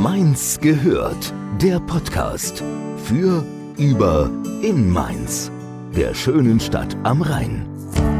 Mainz gehört, der Podcast für, über, in Mainz, der schönen Stadt am Rhein.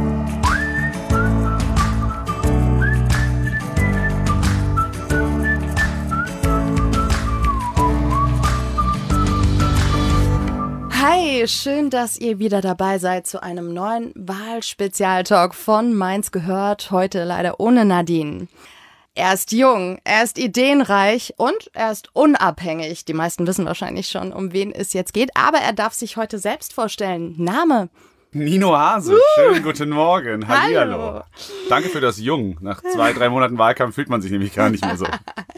Hi, schön, dass ihr wieder dabei seid zu einem neuen Wahlspezialtalk von Mainz gehört, heute leider ohne Nadine. Er ist jung, er ist ideenreich und er ist unabhängig. Die meisten wissen wahrscheinlich schon, um wen es jetzt geht, aber er darf sich heute selbst vorstellen. Name? Nino Hase, schönen guten Morgen. Hallihallo. Danke für das Jung. Nach 2-3 Monaten Wahlkampf fühlt man sich nämlich gar nicht mehr so.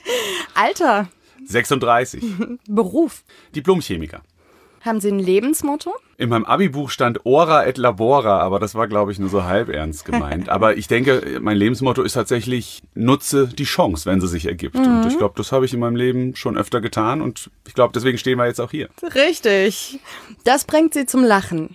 Alter? 36. Beruf? Diplomchemiker. Haben Sie ein Lebensmotto? In meinem Abi-Buch stand Ora et Labora, aber das war, glaube ich, nur so halb ernst gemeint. Aber ich denke, mein Lebensmotto ist tatsächlich, nutze die Chance, wenn sie sich ergibt. Und ich glaube, das habe ich in meinem Leben schon öfter getan und ich glaube, deswegen stehen wir jetzt auch hier. Richtig. Das bringt Sie zum Lachen.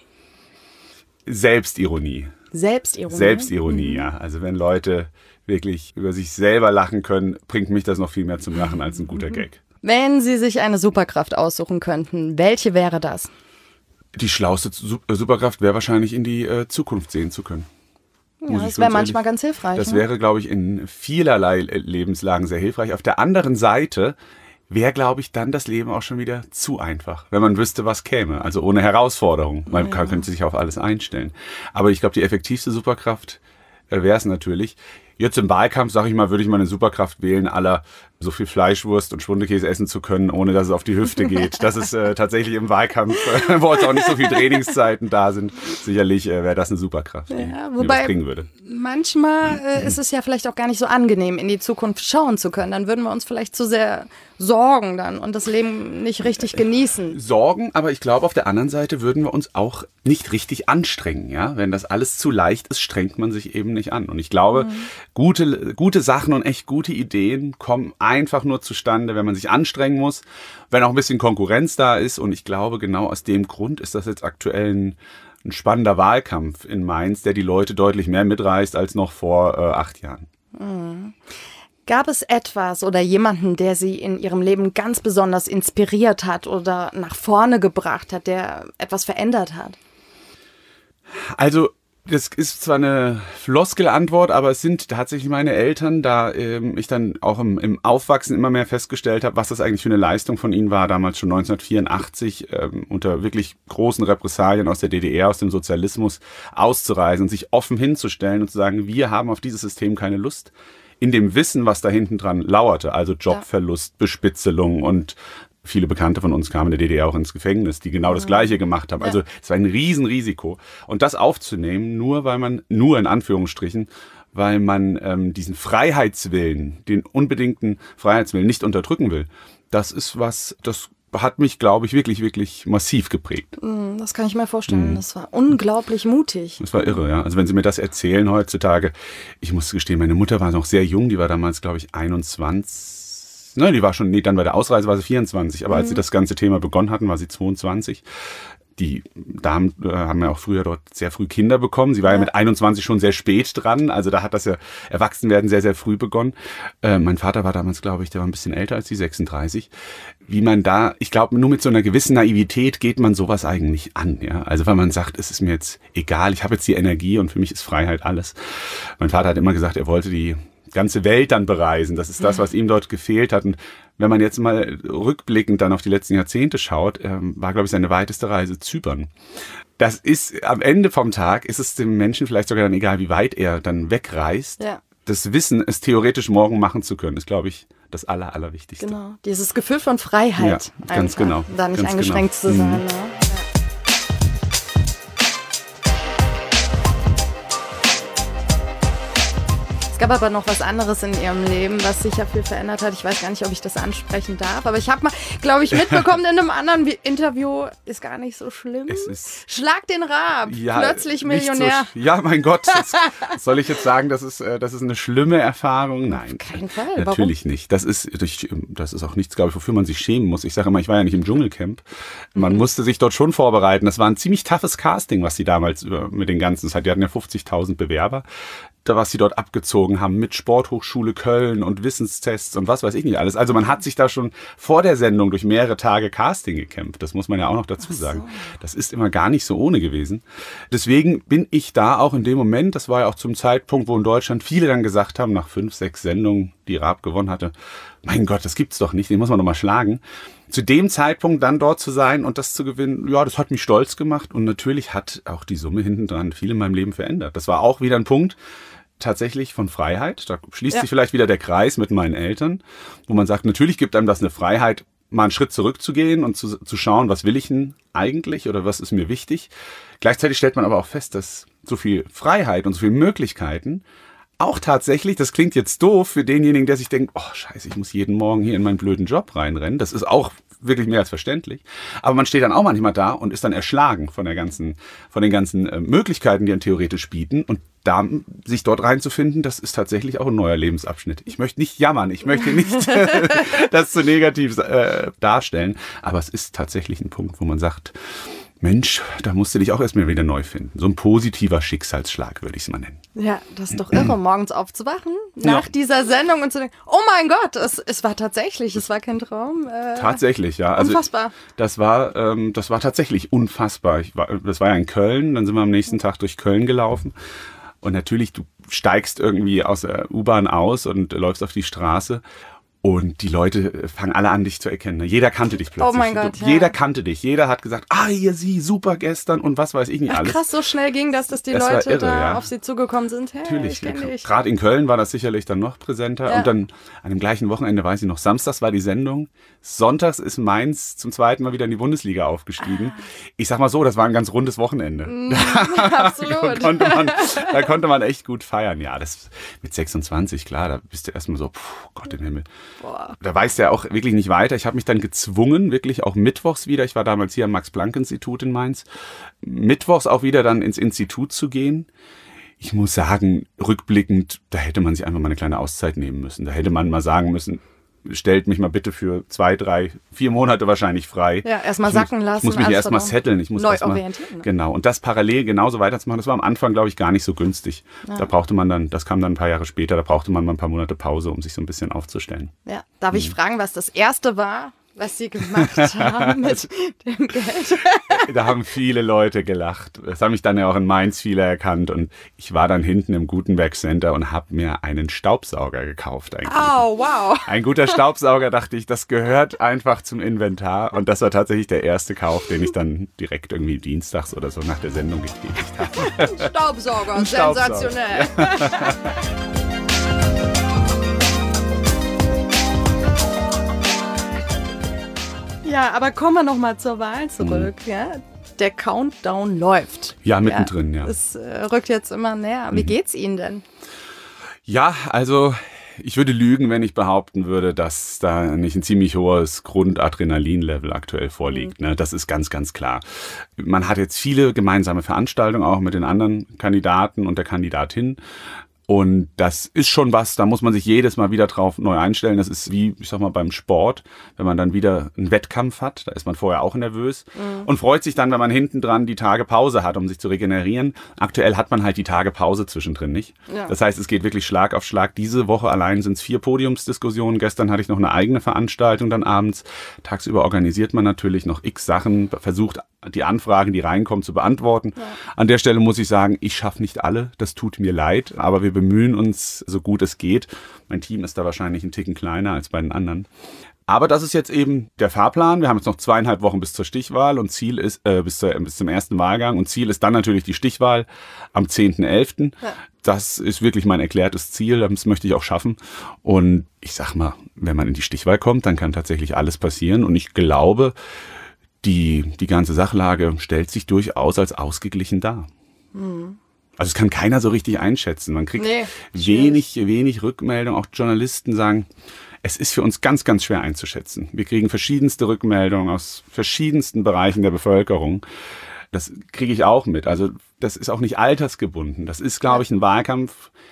Selbstironie. Selbstironie? Selbstironie, ja. Also wenn Leute wirklich über sich selber lachen können, bringt mich das noch viel mehr zum Lachen als ein guter Gag. Wenn Sie sich eine Superkraft aussuchen könnten, welche wäre das? Die schlauste Superkraft wäre wahrscheinlich in die Zukunft sehen zu können. Ja, das wäre manchmal ganz hilfreich. Das wäre, glaube ich, in vielerlei Lebenslagen sehr hilfreich. Auf der anderen Seite wäre, glaube ich, dann das Leben auch schon wieder zu einfach, wenn man wüsste, was käme. Also ohne Herausforderung. Man könnte sich auf alles einstellen. Aber ich glaube, die effektivste Superkraft wäre es natürlich. Jetzt im Wahlkampf, sage ich mal, würde ich mal eine Superkraft wählen, so viel Fleischwurst und Schwundekäse essen zu können, ohne dass es auf die Hüfte geht. Das ist tatsächlich im Wahlkampf, wo jetzt auch nicht so viele Trainingszeiten da sind, sicherlich wäre das eine Superkraft, die was bringen würde. Manchmal ist es ja vielleicht auch gar nicht so angenehm, in die Zukunft schauen zu können. Dann würden wir uns vielleicht zu sehr sorgen dann und das Leben nicht richtig genießen. Sorgen, aber ich glaube, auf der anderen Seite würden wir uns auch nicht richtig anstrengen. Ja? Wenn das alles zu leicht ist, strengt man sich eben nicht an. Und ich glaube, gute Sachen und echt gute Ideen kommen einfach nur zustande, wenn man sich anstrengen muss, wenn auch ein bisschen Konkurrenz da ist. Und ich glaube, genau aus dem Grund ist das jetzt aktuell ein spannender Wahlkampf in Mainz, der die Leute deutlich mehr mitreißt als noch vor 8 Jahren. Gab es etwas oder jemanden, der Sie in Ihrem Leben ganz besonders inspiriert hat oder nach vorne gebracht hat, der etwas verändert hat? Also, das ist zwar eine Floskelantwort, aber es sind tatsächlich meine Eltern, da ich dann auch im Aufwachsen immer mehr festgestellt habe, was das eigentlich für eine Leistung von ihnen war, damals schon 1984 unter wirklich großen Repressalien aus der DDR, aus dem Sozialismus auszureisen und sich offen hinzustellen und zu sagen, wir haben auf dieses System keine Lust. In dem Wissen, was da hinten dran lauerte, also Jobverlust, Bespitzelung und viele Bekannte von uns kamen in der DDR auch ins Gefängnis, die genau das Gleiche gemacht haben. Also es war ein Riesenrisiko. Und das aufzunehmen, nur in Anführungsstrichen, weil man diesen Freiheitswillen, den unbedingten Freiheitswillen nicht unterdrücken will, das ist was, das hat mich, glaube ich, wirklich, wirklich massiv geprägt. Das kann ich mir vorstellen. Das war unglaublich mutig. Das war irre, ja. Also wenn Sie mir das erzählen heutzutage, ich muss gestehen, meine Mutter war noch sehr jung, die war damals, glaube ich, 21. Nein, die war schon, dann bei der Ausreise war sie 24, aber als sie das ganze Thema begonnen hatten, war sie 22. Die Damen haben ja auch früher dort sehr früh Kinder bekommen. Sie war ja mit 21 schon sehr spät dran. Also da hat das ja Erwachsenwerden sehr, sehr früh begonnen. Mein Vater war damals, glaube ich, der war ein bisschen älter als die 36. Wie man da, ich glaube, nur mit so einer gewissen Naivität geht man sowas eigentlich an. Ja? Also weil man sagt, es ist mir jetzt egal, ich habe jetzt die Energie und für mich ist Freiheit alles. Mein Vater hat immer gesagt, er wollte die ganze Welt dann bereisen. Das ist das, was ihm dort gefehlt hat. Und wenn man jetzt mal rückblickend dann auf die letzten Jahrzehnte schaut, war, glaube ich, seine weiteste Reise Zypern. Das ist, am Ende vom Tag ist es dem Menschen vielleicht sogar dann egal, wie weit er dann wegreist. Ja. Das Wissen, es theoretisch morgen machen zu können, ist, glaube ich, das Allerwichtigste. Genau, dieses Gefühl von Freiheit. Ja, ganz genau. Da nicht eingeschränkt zu sein. Ne? Es gab aber noch was anderes in Ihrem Leben, was sich ja viel verändert hat. Ich weiß gar nicht, ob ich das ansprechen darf, aber ich habe mal, glaube ich, mitbekommen in einem anderen Interview, ist gar nicht so schlimm. Schlag den Raab, ja, plötzlich Millionär. Ja, mein Gott, soll ich jetzt sagen, das ist eine schlimme Erfahrung? Nein, auf keinen Fall. Natürlich nicht. Das ist auch nichts, glaube ich, wofür man sich schämen muss. Ich sage immer, ich war ja nicht im Dschungelcamp. Man musste sich dort schon vorbereiten. Das war ein ziemlich toughes Casting, was sie damals mit den ganzen, die hatten ja 50.000 Bewerber. was sie dort abgezogen haben mit Sporthochschule Köln und Wissenstests und was weiß ich nicht alles. Also man hat sich da schon vor der Sendung durch mehrere Tage Casting gekämpft. Das muss man ja auch noch dazu sagen. Das ist immer gar nicht so ohne gewesen. Deswegen bin ich da auch in dem Moment, das war ja auch zum Zeitpunkt, wo in Deutschland viele dann gesagt haben, nach 5, 6 Sendungen, die Raab gewonnen hatte, mein Gott, das gibt's doch nicht, den muss man doch mal schlagen. Zu dem Zeitpunkt dann dort zu sein und das zu gewinnen, ja, das hat mich stolz gemacht und natürlich hat auch die Summe hinten dran viel in meinem Leben verändert. Das war auch wieder ein Punkt, tatsächlich von Freiheit. Da schließt sich vielleicht wieder der Kreis mit meinen Eltern, wo man sagt, natürlich gibt einem das eine Freiheit, mal einen Schritt zurückzugehen und zu schauen, was will ich denn eigentlich oder was ist mir wichtig. Gleichzeitig stellt man aber auch fest, dass so viel Freiheit und so viele Möglichkeiten auch tatsächlich, das klingt jetzt doof für denjenigen, der sich denkt, oh scheiße, ich muss jeden Morgen hier in meinen blöden Job reinrennen. Das ist auch wirklich mehr als verständlich. Aber man steht dann auch manchmal da und ist dann erschlagen von den ganzen Möglichkeiten, die einen theoretisch bieten. Und da sich dort reinzufinden, das ist tatsächlich auch ein neuer Lebensabschnitt. Ich möchte nicht jammern, ich möchte nicht das zu negativ darstellen. Aber es ist tatsächlich ein Punkt, wo man sagt, Mensch, da musst du dich auch erstmal wieder neu finden. So ein positiver Schicksalsschlag, würde ich es mal nennen. Ja, das ist doch irre, morgens aufzuwachen, nach dieser Sendung und zu denken, oh mein Gott, es war tatsächlich, es war kein Traum. Tatsächlich, ja. Also, unfassbar. Das war tatsächlich unfassbar. Das war ja in Köln, dann sind wir am nächsten Tag durch Köln gelaufen. Und natürlich, du steigst irgendwie aus der U-Bahn aus und läufst auf die Straße. Und die Leute fangen alle an, dich zu erkennen. Jeder kannte dich plötzlich. Oh mein Gott, ja. Jeder kannte dich. Jeder hat gesagt, hier sie, super gestern und was weiß ich nicht alles. Krass, so schnell ging das, dass die Leute irre, auf sie zugekommen sind. Hey, natürlich. Gerade in Köln war das sicherlich dann noch präsenter. Ja. Und dann an dem gleichen Wochenende, weiß ich noch, samstags war die Sendung. Sonntags ist Mainz zum zweiten Mal wieder in die Bundesliga aufgestiegen. Ich sag mal so, das war ein ganz rundes Wochenende. Absolut. Da konnte man echt gut feiern. Ja, das mit 26, klar, da bist du erstmal so, Gott im Himmel. Boah. Da weißt du ja auch wirklich nicht weiter. Ich habe mich dann gezwungen, wirklich auch mittwochs wieder, ich war damals hier am Max-Planck-Institut in Mainz, mittwochs auch wieder dann ins Institut zu gehen. Ich muss sagen, rückblickend, da hätte man sich einfach mal eine kleine Auszeit nehmen müssen. Da hätte man mal sagen müssen, stellt mich mal bitte für 2, 3, 4 Monate wahrscheinlich frei. Ja, erstmal sacken lassen. Ich muss mich erstmal setteln. Ich muss neu erstmal orientieren. Ne? Genau. Und das parallel genauso weiterzumachen, das war am Anfang, glaube ich, gar nicht so günstig. Ja. Da brauchte man dann, das kam dann ein paar Jahre später, da brauchte man mal ein paar Monate Pause, um sich so ein bisschen aufzustellen. Ja. Darf ich fragen, was das Erste war, was Sie gemacht haben mit dem Geld? Da haben viele Leute gelacht. Das haben mich dann ja auch in Mainz viele erkannt. Und ich war dann hinten im Gutenberg Center und habe mir einen Staubsauger gekauft. Oh, wow. Ein guter Staubsauger, dachte ich, das gehört einfach zum Inventar. Und das war tatsächlich der erste Kauf, den ich dann direkt irgendwie dienstags oder so nach der Sendung getätigt habe. Staubsauger, sensationell. Ja, aber kommen wir noch mal zur Wahl zurück. Ja? Der Countdown läuft. Ja, mittendrin, ja. Es rückt jetzt immer näher. Wie geht's Ihnen denn? Ja, also ich würde lügen, wenn ich behaupten würde, dass da nicht ein ziemlich hohes Grundadrenalin-Level aktuell vorliegt. Ne? Das ist ganz, ganz klar. Man hat jetzt viele gemeinsame Veranstaltungen auch mit den anderen Kandidaten und der Kandidatin. Und das ist schon was, da muss man sich jedes Mal wieder drauf neu einstellen. Das ist wie, ich sag mal, beim Sport, wenn man dann wieder einen Wettkampf hat, da ist man vorher auch nervös und freut sich dann, wenn man hinten dran die Tage Pause hat, um sich zu regenerieren. Aktuell hat man halt die Tage Pause zwischendrin nicht. Ja. Das heißt, es geht wirklich Schlag auf Schlag. Diese Woche allein sind es 4 Podiumsdiskussionen. Gestern hatte ich noch eine eigene Veranstaltung dann abends. Tagsüber organisiert man natürlich noch x Sachen, versucht die Anfragen, die reinkommen, zu beantworten. Ja. An der Stelle muss ich sagen, ich schaffe nicht alle, das tut mir leid, aber wir bemühen uns, so gut es geht. Mein Team ist da wahrscheinlich ein Ticken kleiner als bei den anderen. Aber das ist jetzt eben der Fahrplan. Wir haben jetzt noch 2,5 Wochen bis zur Stichwahl und Ziel ist bis zum ersten Wahlgang. Und Ziel ist dann natürlich die Stichwahl am 10.11. Ja. Das ist wirklich mein erklärtes Ziel. Das möchte ich auch schaffen. Und ich sag mal, wenn man in die Stichwahl kommt, dann kann tatsächlich alles passieren. Und ich glaube, die ganze Sachlage stellt sich durchaus als ausgeglichen dar. Mhm. Also es kann keiner so richtig einschätzen. Man kriegt wenig Rückmeldung. Auch Journalisten sagen, es ist für uns ganz, ganz schwer einzuschätzen. Wir kriegen verschiedenste Rückmeldungen aus verschiedensten Bereichen der Bevölkerung. Das kriege ich auch mit. Also das ist auch nicht altersgebunden. Das ist, glaube ich, ein Wahlkampf.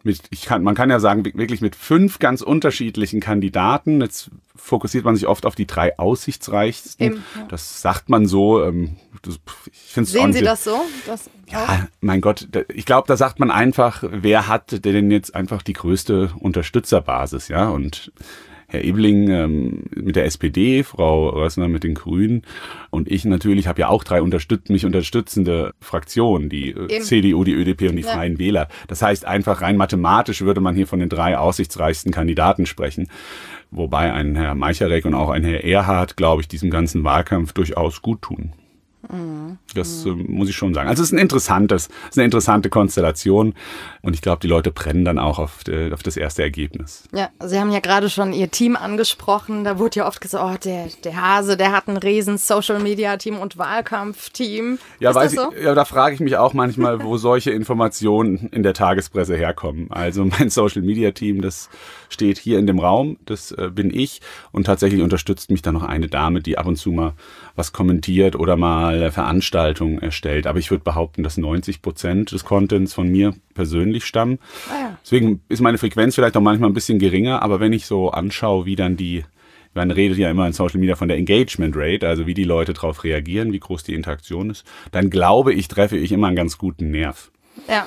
man kann ja sagen, wirklich mit 5 ganz unterschiedlichen Kandidaten. Jetzt fokussiert man sich oft auf die 3 aussichtsreichsten. Eben, ja. Das sagt man so. Ich find's Sehen Sie das so? Ja, mein Gott, ich glaube, da sagt man einfach, wer hat denn jetzt einfach die größte Unterstützerbasis, ja? Und Herr Ebeling mit der SPD, Frau Rössner mit den Grünen und ich natürlich habe ja auch 3 mich unterstützende Fraktionen, die CDU, die ÖDP und die Freien Wähler. Das heißt einfach rein mathematisch würde man hier von den 3 aussichtsreichsten Kandidaten sprechen. Wobei ein Herr Meicherek und auch ein Herr Erhard, glaube ich, diesem ganzen Wahlkampf durchaus gut tun. Das muss ich schon sagen. Also es ist eine interessante Konstellation und ich glaube, die Leute brennen dann auch auf das erste Ergebnis. Ja, Sie haben ja gerade schon Ihr Team angesprochen. Da wurde ja oft gesagt, der Hase, der hat ein riesen Social-Media-Team und Wahlkampfteam. Ja, ist das so? Ja, da frage ich mich auch manchmal, wo solche Informationen in der Tagespresse herkommen. Also mein Social-Media-Team, das steht hier in dem Raum, das bin ich und tatsächlich unterstützt mich da noch eine Dame, die ab und zu mal was kommentiert oder mal Veranstaltungen erstellt. Aber ich würde behaupten, dass 90% des Contents von mir persönlich stammen. Deswegen ist meine Frequenz vielleicht auch manchmal ein bisschen geringer, aber wenn ich so anschaue, wie dann man redet ja immer in Social Media von der Engagement Rate, also wie die Leute darauf reagieren, wie groß die Interaktion ist, dann glaube ich, treffe ich immer einen ganz guten Nerv. Ja.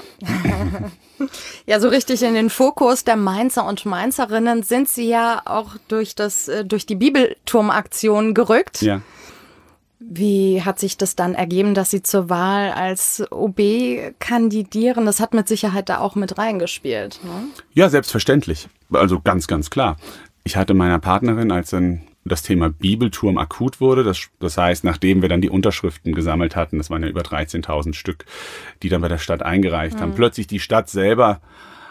Ja, so richtig in den Fokus der Mainzer und Mainzerinnen sind Sie ja auch durch die Bibelturmaktion gerückt. Ja. Wie hat sich das dann ergeben, dass Sie zur Wahl als OB kandidieren? Das hat mit Sicherheit da auch mit reingespielt, ne? Ja, selbstverständlich. Also ganz, ganz klar. Ich hatte meiner Partnerin, als dann das Thema Bibelturm akut wurde, das heißt, nachdem wir dann die Unterschriften gesammelt hatten, das waren ja über 13.000 Stück, die dann bei der Stadt eingereicht haben, plötzlich die Stadt selber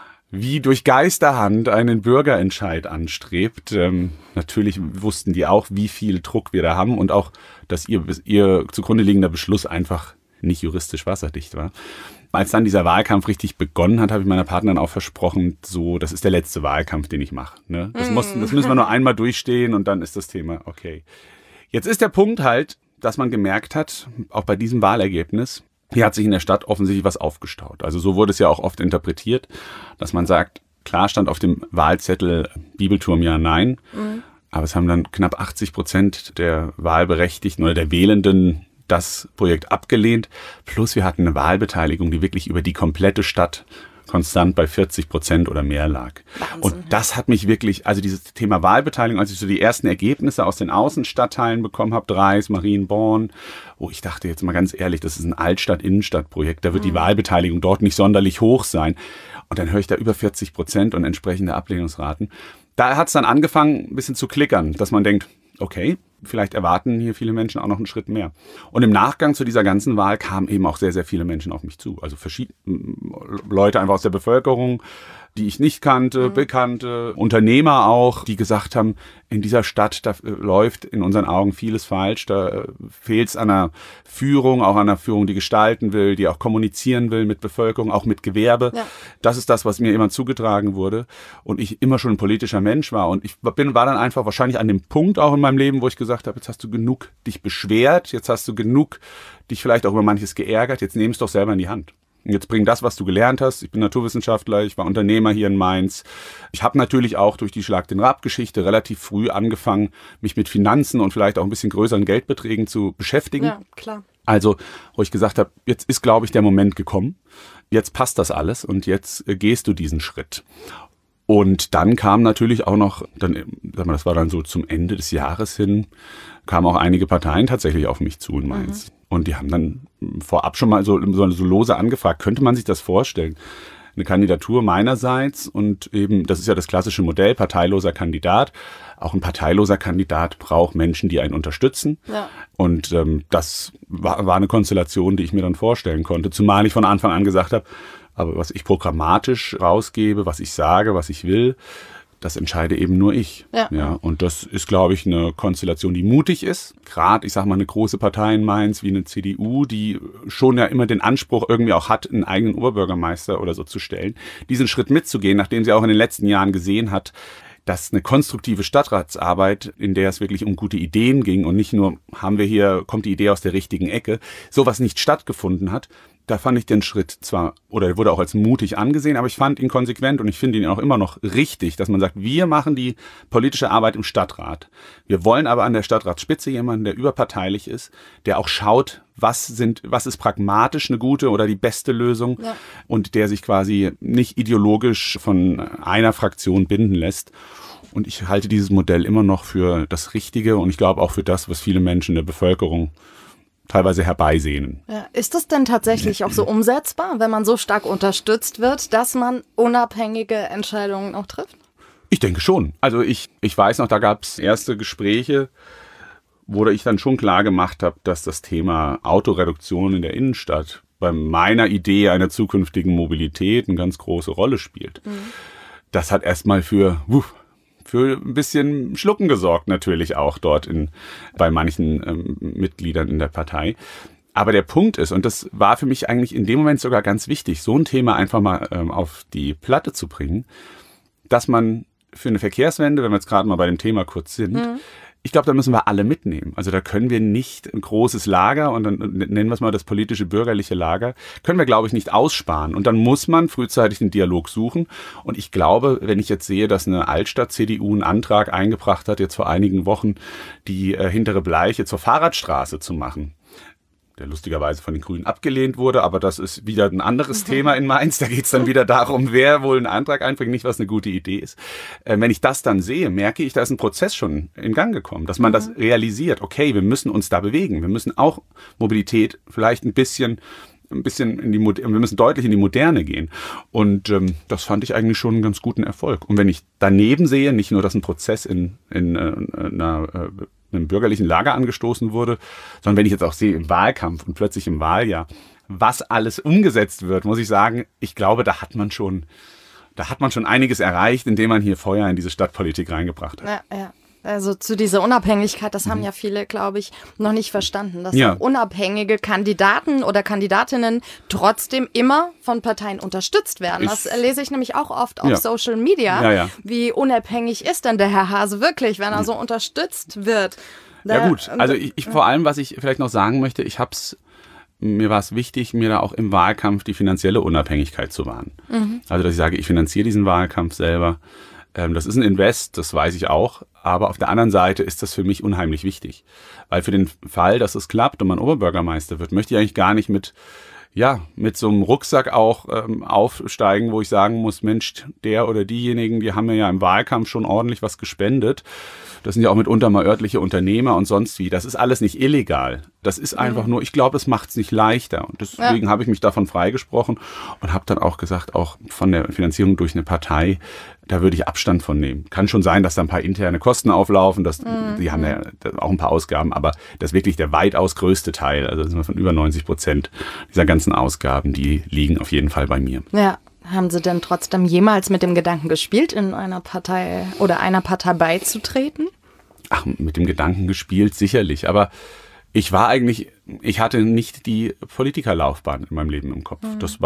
wie durch Geisterhand einen Bürgerentscheid anstrebt. Natürlich wussten die auch, wie viel Druck wir da haben und auch, dass ihr zugrunde liegender Beschluss einfach nicht juristisch wasserdicht war. Als dann dieser Wahlkampf richtig begonnen hat, habe ich meiner Partnerin auch versprochen, so, das ist der letzte Wahlkampf, den ich mache. Ne? Das müssen wir nur einmal durchstehen und dann ist das Thema okay. Jetzt ist der Punkt halt, dass man gemerkt hat, auch bei diesem Wahlergebnis, hier hat sich in der Stadt offensichtlich was aufgestaut. Also so wurde es ja auch oft interpretiert, dass man sagt, klar stand auf dem Wahlzettel Bibelturm ja, nein. Aber es haben dann knapp 80% der Wahlberechtigten oder der Wählenden das Projekt abgelehnt. Plus wir hatten eine Wahlbeteiligung, die wirklich über die komplette Stadt konstant bei 40% oder mehr lag. Wahnsinn. Und das hat mich wirklich, also dieses Thema Wahlbeteiligung, als ich so die ersten Ergebnisse aus den Außenstadtteilen bekommen habe, Dreis, Marienborn, wo ich dachte jetzt mal ganz ehrlich, das ist ein Altstadt-Innenstadt-Projekt, da wird die Wahlbeteiligung dort nicht sonderlich hoch sein. Und dann höre ich da über 40% und entsprechende Ablehnungsraten. Da hat es dann angefangen, ein bisschen zu klickern, dass man denkt, okay, vielleicht erwarten hier viele Menschen auch noch einen Schritt mehr. Und im Nachgang zu dieser ganzen Wahl kamen eben auch sehr, sehr viele Menschen auf mich zu. Also verschiedene Leute einfach aus der Bevölkerung, die ich nicht kannte, Bekannte, Unternehmer auch, die gesagt haben, in dieser Stadt, da läuft in unseren Augen vieles falsch, da fehlt es an einer Führung, auch an einer Führung, die gestalten will, die auch kommunizieren will mit Bevölkerung, auch mit Gewerbe. Ja. Das ist das, was mir immer zugetragen wurde und ich immer schon ein politischer Mensch war und ich war dann einfach wahrscheinlich an dem Punkt auch in meinem Leben, wo ich gesagt habe, jetzt hast du genug dich beschwert, jetzt hast du genug dich vielleicht auch über manches geärgert, jetzt nimm es doch selber in die Hand. Jetzt bring das, was du gelernt hast. Ich bin Naturwissenschaftler, ich war Unternehmer hier in Mainz. Ich habe natürlich auch durch die Schlag den Raab-Geschichte relativ früh angefangen, mich mit Finanzen und vielleicht auch ein bisschen größeren Geldbeträgen zu beschäftigen. Ja, klar. Also, wo ich gesagt habe, jetzt ist, glaube ich, der Moment gekommen. Jetzt passt das alles und jetzt gehst du diesen Schritt. Und dann kam natürlich auch noch, das war dann so zum Ende des Jahres hin, kamen auch einige Parteien tatsächlich auf mich zu in Mainz. Und die haben dann vorab schon mal so lose angefragt, könnte man sich das vorstellen? Eine Kandidatur meinerseits und eben, das ist ja das klassische Modell, parteiloser Kandidat. Auch ein parteiloser Kandidat braucht Menschen, die einen unterstützen. Ja. Und das war eine Konstellation, die ich mir dann vorstellen konnte. Zumal ich von Anfang an gesagt habe, aber was ich programmatisch rausgebe, was ich sage, was ich will, das entscheide eben nur ich. Ja. Und das ist, glaube ich, eine Konstellation, die mutig ist. Gerade, ich sage mal, eine große Partei in Mainz wie eine CDU, die schon ja immer den Anspruch irgendwie auch hat, einen eigenen Oberbürgermeister oder so zu stellen, diesen Schritt mitzugehen, nachdem sie auch in den letzten Jahren gesehen hat, dass eine konstruktive Stadtratsarbeit, in der es wirklich um gute Ideen ging und nicht nur, kommt die Idee aus der richtigen Ecke, sowas nicht stattgefunden hat. da fand ich den Schritt zwar, oder er wurde auch als mutig angesehen, aber ich fand ihn konsequent und ich finde ihn auch immer noch richtig, dass man sagt, wir machen die politische Arbeit im Stadtrat. Wir wollen aber an der Stadtratsspitze jemanden, der überparteilich ist, der auch schaut, was ist pragmatisch eine gute oder die beste Lösung und der sich quasi nicht ideologisch von einer Fraktion binden lässt. Und ich halte dieses Modell immer noch für das Richtige und ich glaube auch für das, was viele Menschen der Bevölkerung teilweise herbeisehnen. Ja, ist das denn tatsächlich auch so umsetzbar, wenn man so stark unterstützt wird, dass man unabhängige Entscheidungen auch trifft? Ich denke schon. Also ich weiß noch, da gab es erste Gespräche, wo ich dann schon klar gemacht habe, dass das Thema Autoreduktion in der Innenstadt bei meiner Idee einer zukünftigen Mobilität eine ganz große Rolle spielt. Das hat erstmal für ein bisschen Schlucken gesorgt, natürlich auch dort bei manchen Mitgliedern in der Partei. Aber der Punkt ist, und das war für mich eigentlich in dem Moment sogar ganz wichtig, so ein Thema einfach mal auf die Platte zu bringen, dass man für eine Verkehrswende, wenn wir jetzt gerade mal bei dem Thema kurz sind, ich glaube, da müssen wir alle mitnehmen. Also da können wir nicht ein großes Lager und dann nennen wir es mal das politische bürgerliche Lager, können wir, glaube ich, nicht aussparen. Und dann muss man frühzeitig den Dialog suchen. Und ich glaube, wenn ich jetzt sehe, dass eine Altstadt-CDU einen Antrag eingebracht hat, jetzt vor einigen Wochen, die hintere Bleiche zur Fahrradstraße zu machen, der lustigerweise von den Grünen abgelehnt wurde, aber das ist wieder ein anderes Thema in Mainz. Da geht es dann wieder darum, wer wohl einen Antrag einbringt, nicht was eine gute Idee ist. Wenn ich das dann sehe, merke ich, da ist ein Prozess schon in Gang gekommen, dass man das realisiert. Okay, wir müssen uns da bewegen. Wir müssen auch Mobilität vielleicht ein bisschen wir müssen deutlich in die Moderne gehen. Und das fand ich eigentlich schon einen ganz guten Erfolg. Und wenn ich daneben sehe, nicht nur, dass ein Prozess in einem bürgerlichen Lager angestoßen wurde, sondern wenn ich jetzt auch sehe im Wahlkampf und plötzlich im Wahljahr, was alles umgesetzt wird, muss ich sagen, ich glaube, da hat man schon einiges erreicht, indem man hier Feuer in diese Stadtpolitik reingebracht hat. Ja. Also zu dieser Unabhängigkeit, das haben ja viele, glaube ich, noch nicht verstanden, dass auch unabhängige Kandidaten oder Kandidatinnen trotzdem immer von Parteien unterstützt werden. Das lese ich nämlich auch oft auf Social Media. Wie unabhängig ist denn der Herr Hase wirklich, wenn er so unterstützt wird? Ja gut, also ich vor allem, was ich vielleicht noch sagen möchte, mir war es wichtig, mir da auch im Wahlkampf die finanzielle Unabhängigkeit zu wahren. Also dass ich sage, ich finanziere diesen Wahlkampf selber. Das ist ein Invest, das weiß ich auch. Aber auf der anderen Seite ist das für mich unheimlich wichtig. Weil für den Fall, dass es klappt und man Oberbürgermeister wird, möchte ich eigentlich gar nicht mit so einem Rucksack auch aufsteigen, wo ich sagen muss, Mensch, der oder diejenigen, die haben mir ja im Wahlkampf schon ordentlich was gespendet. Das sind ja auch mitunter mal örtliche Unternehmer und sonst wie. Das ist alles nicht illegal. Das ist einfach nur, ich glaube, das macht es nicht leichter. Und deswegen habe ich mich davon freigesprochen und habe dann auch gesagt, auch von der Finanzierung durch eine Partei, da würde ich Abstand von nehmen. Kann schon sein, dass da ein paar interne Kosten auflaufen, die haben ja auch ein paar Ausgaben, aber das ist wirklich der weitaus größte Teil, also das sind wir von über 90% dieser ganzen Ausgaben, die liegen auf jeden Fall bei mir. Ja. Haben Sie denn trotzdem jemals mit dem Gedanken gespielt, in einer Partei oder einer Partei beizutreten? Ach, mit dem Gedanken gespielt, sicherlich. Aber ich hatte nicht die Politikerlaufbahn in meinem Leben im Kopf.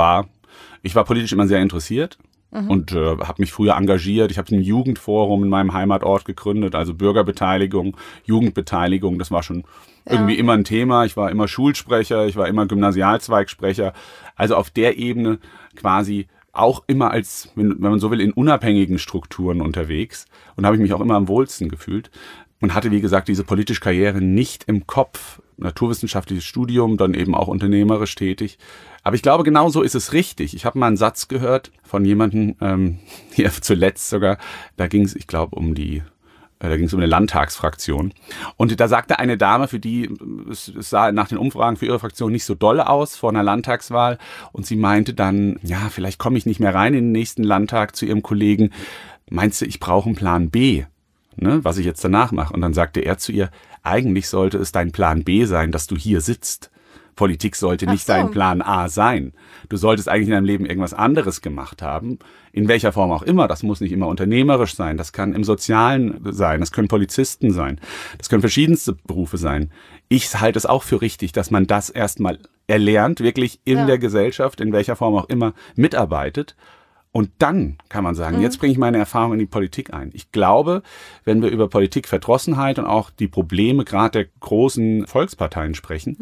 Ich war politisch immer sehr interessiert und habe mich früher engagiert. Ich habe ein Jugendforum in meinem Heimatort gegründet, also Bürgerbeteiligung, Jugendbeteiligung, das war schon irgendwie immer ein Thema. Ich war immer Schulsprecher, ich war immer Gymnasialzweigsprecher. Also auf der Ebene quasi auch immer als, wenn man so will, in unabhängigen Strukturen unterwegs und habe ich mich auch immer am wohlsten gefühlt und hatte, wie gesagt, diese politische Karriere nicht im Kopf. Naturwissenschaftliches Studium, dann eben auch unternehmerisch tätig. Aber ich glaube, genau so ist es richtig. Ich habe mal einen Satz gehört von jemandem, hier zuletzt sogar, da ging es, ich glaube, um eine Landtagsfraktion. Und da sagte eine Dame, für die, es sah nach den Umfragen für ihre Fraktion nicht so doll aus vor einer Landtagswahl. Und sie meinte dann, ja, vielleicht komme ich nicht mehr rein in den nächsten Landtag zu ihrem Kollegen. Meinst du, ich brauche einen Plan B, ne, was ich jetzt danach mache? Und dann sagte er zu ihr, eigentlich sollte es dein Plan B sein, dass du hier sitzt. Politik sollte nicht dein Plan A sein. Du solltest eigentlich in deinem Leben irgendwas anderes gemacht haben, in welcher Form auch immer. Das muss nicht immer unternehmerisch sein, das kann im Sozialen sein, das können Polizisten sein, das können verschiedenste Berufe sein. Ich halte es auch für richtig, dass man das erstmal erlernt, wirklich in der Gesellschaft, in welcher Form auch immer, mitarbeitet. Und dann kann man sagen, jetzt bringe ich meine Erfahrung in die Politik ein. Ich glaube, wenn wir über Politikverdrossenheit und auch die Probleme gerade der großen Volksparteien sprechen,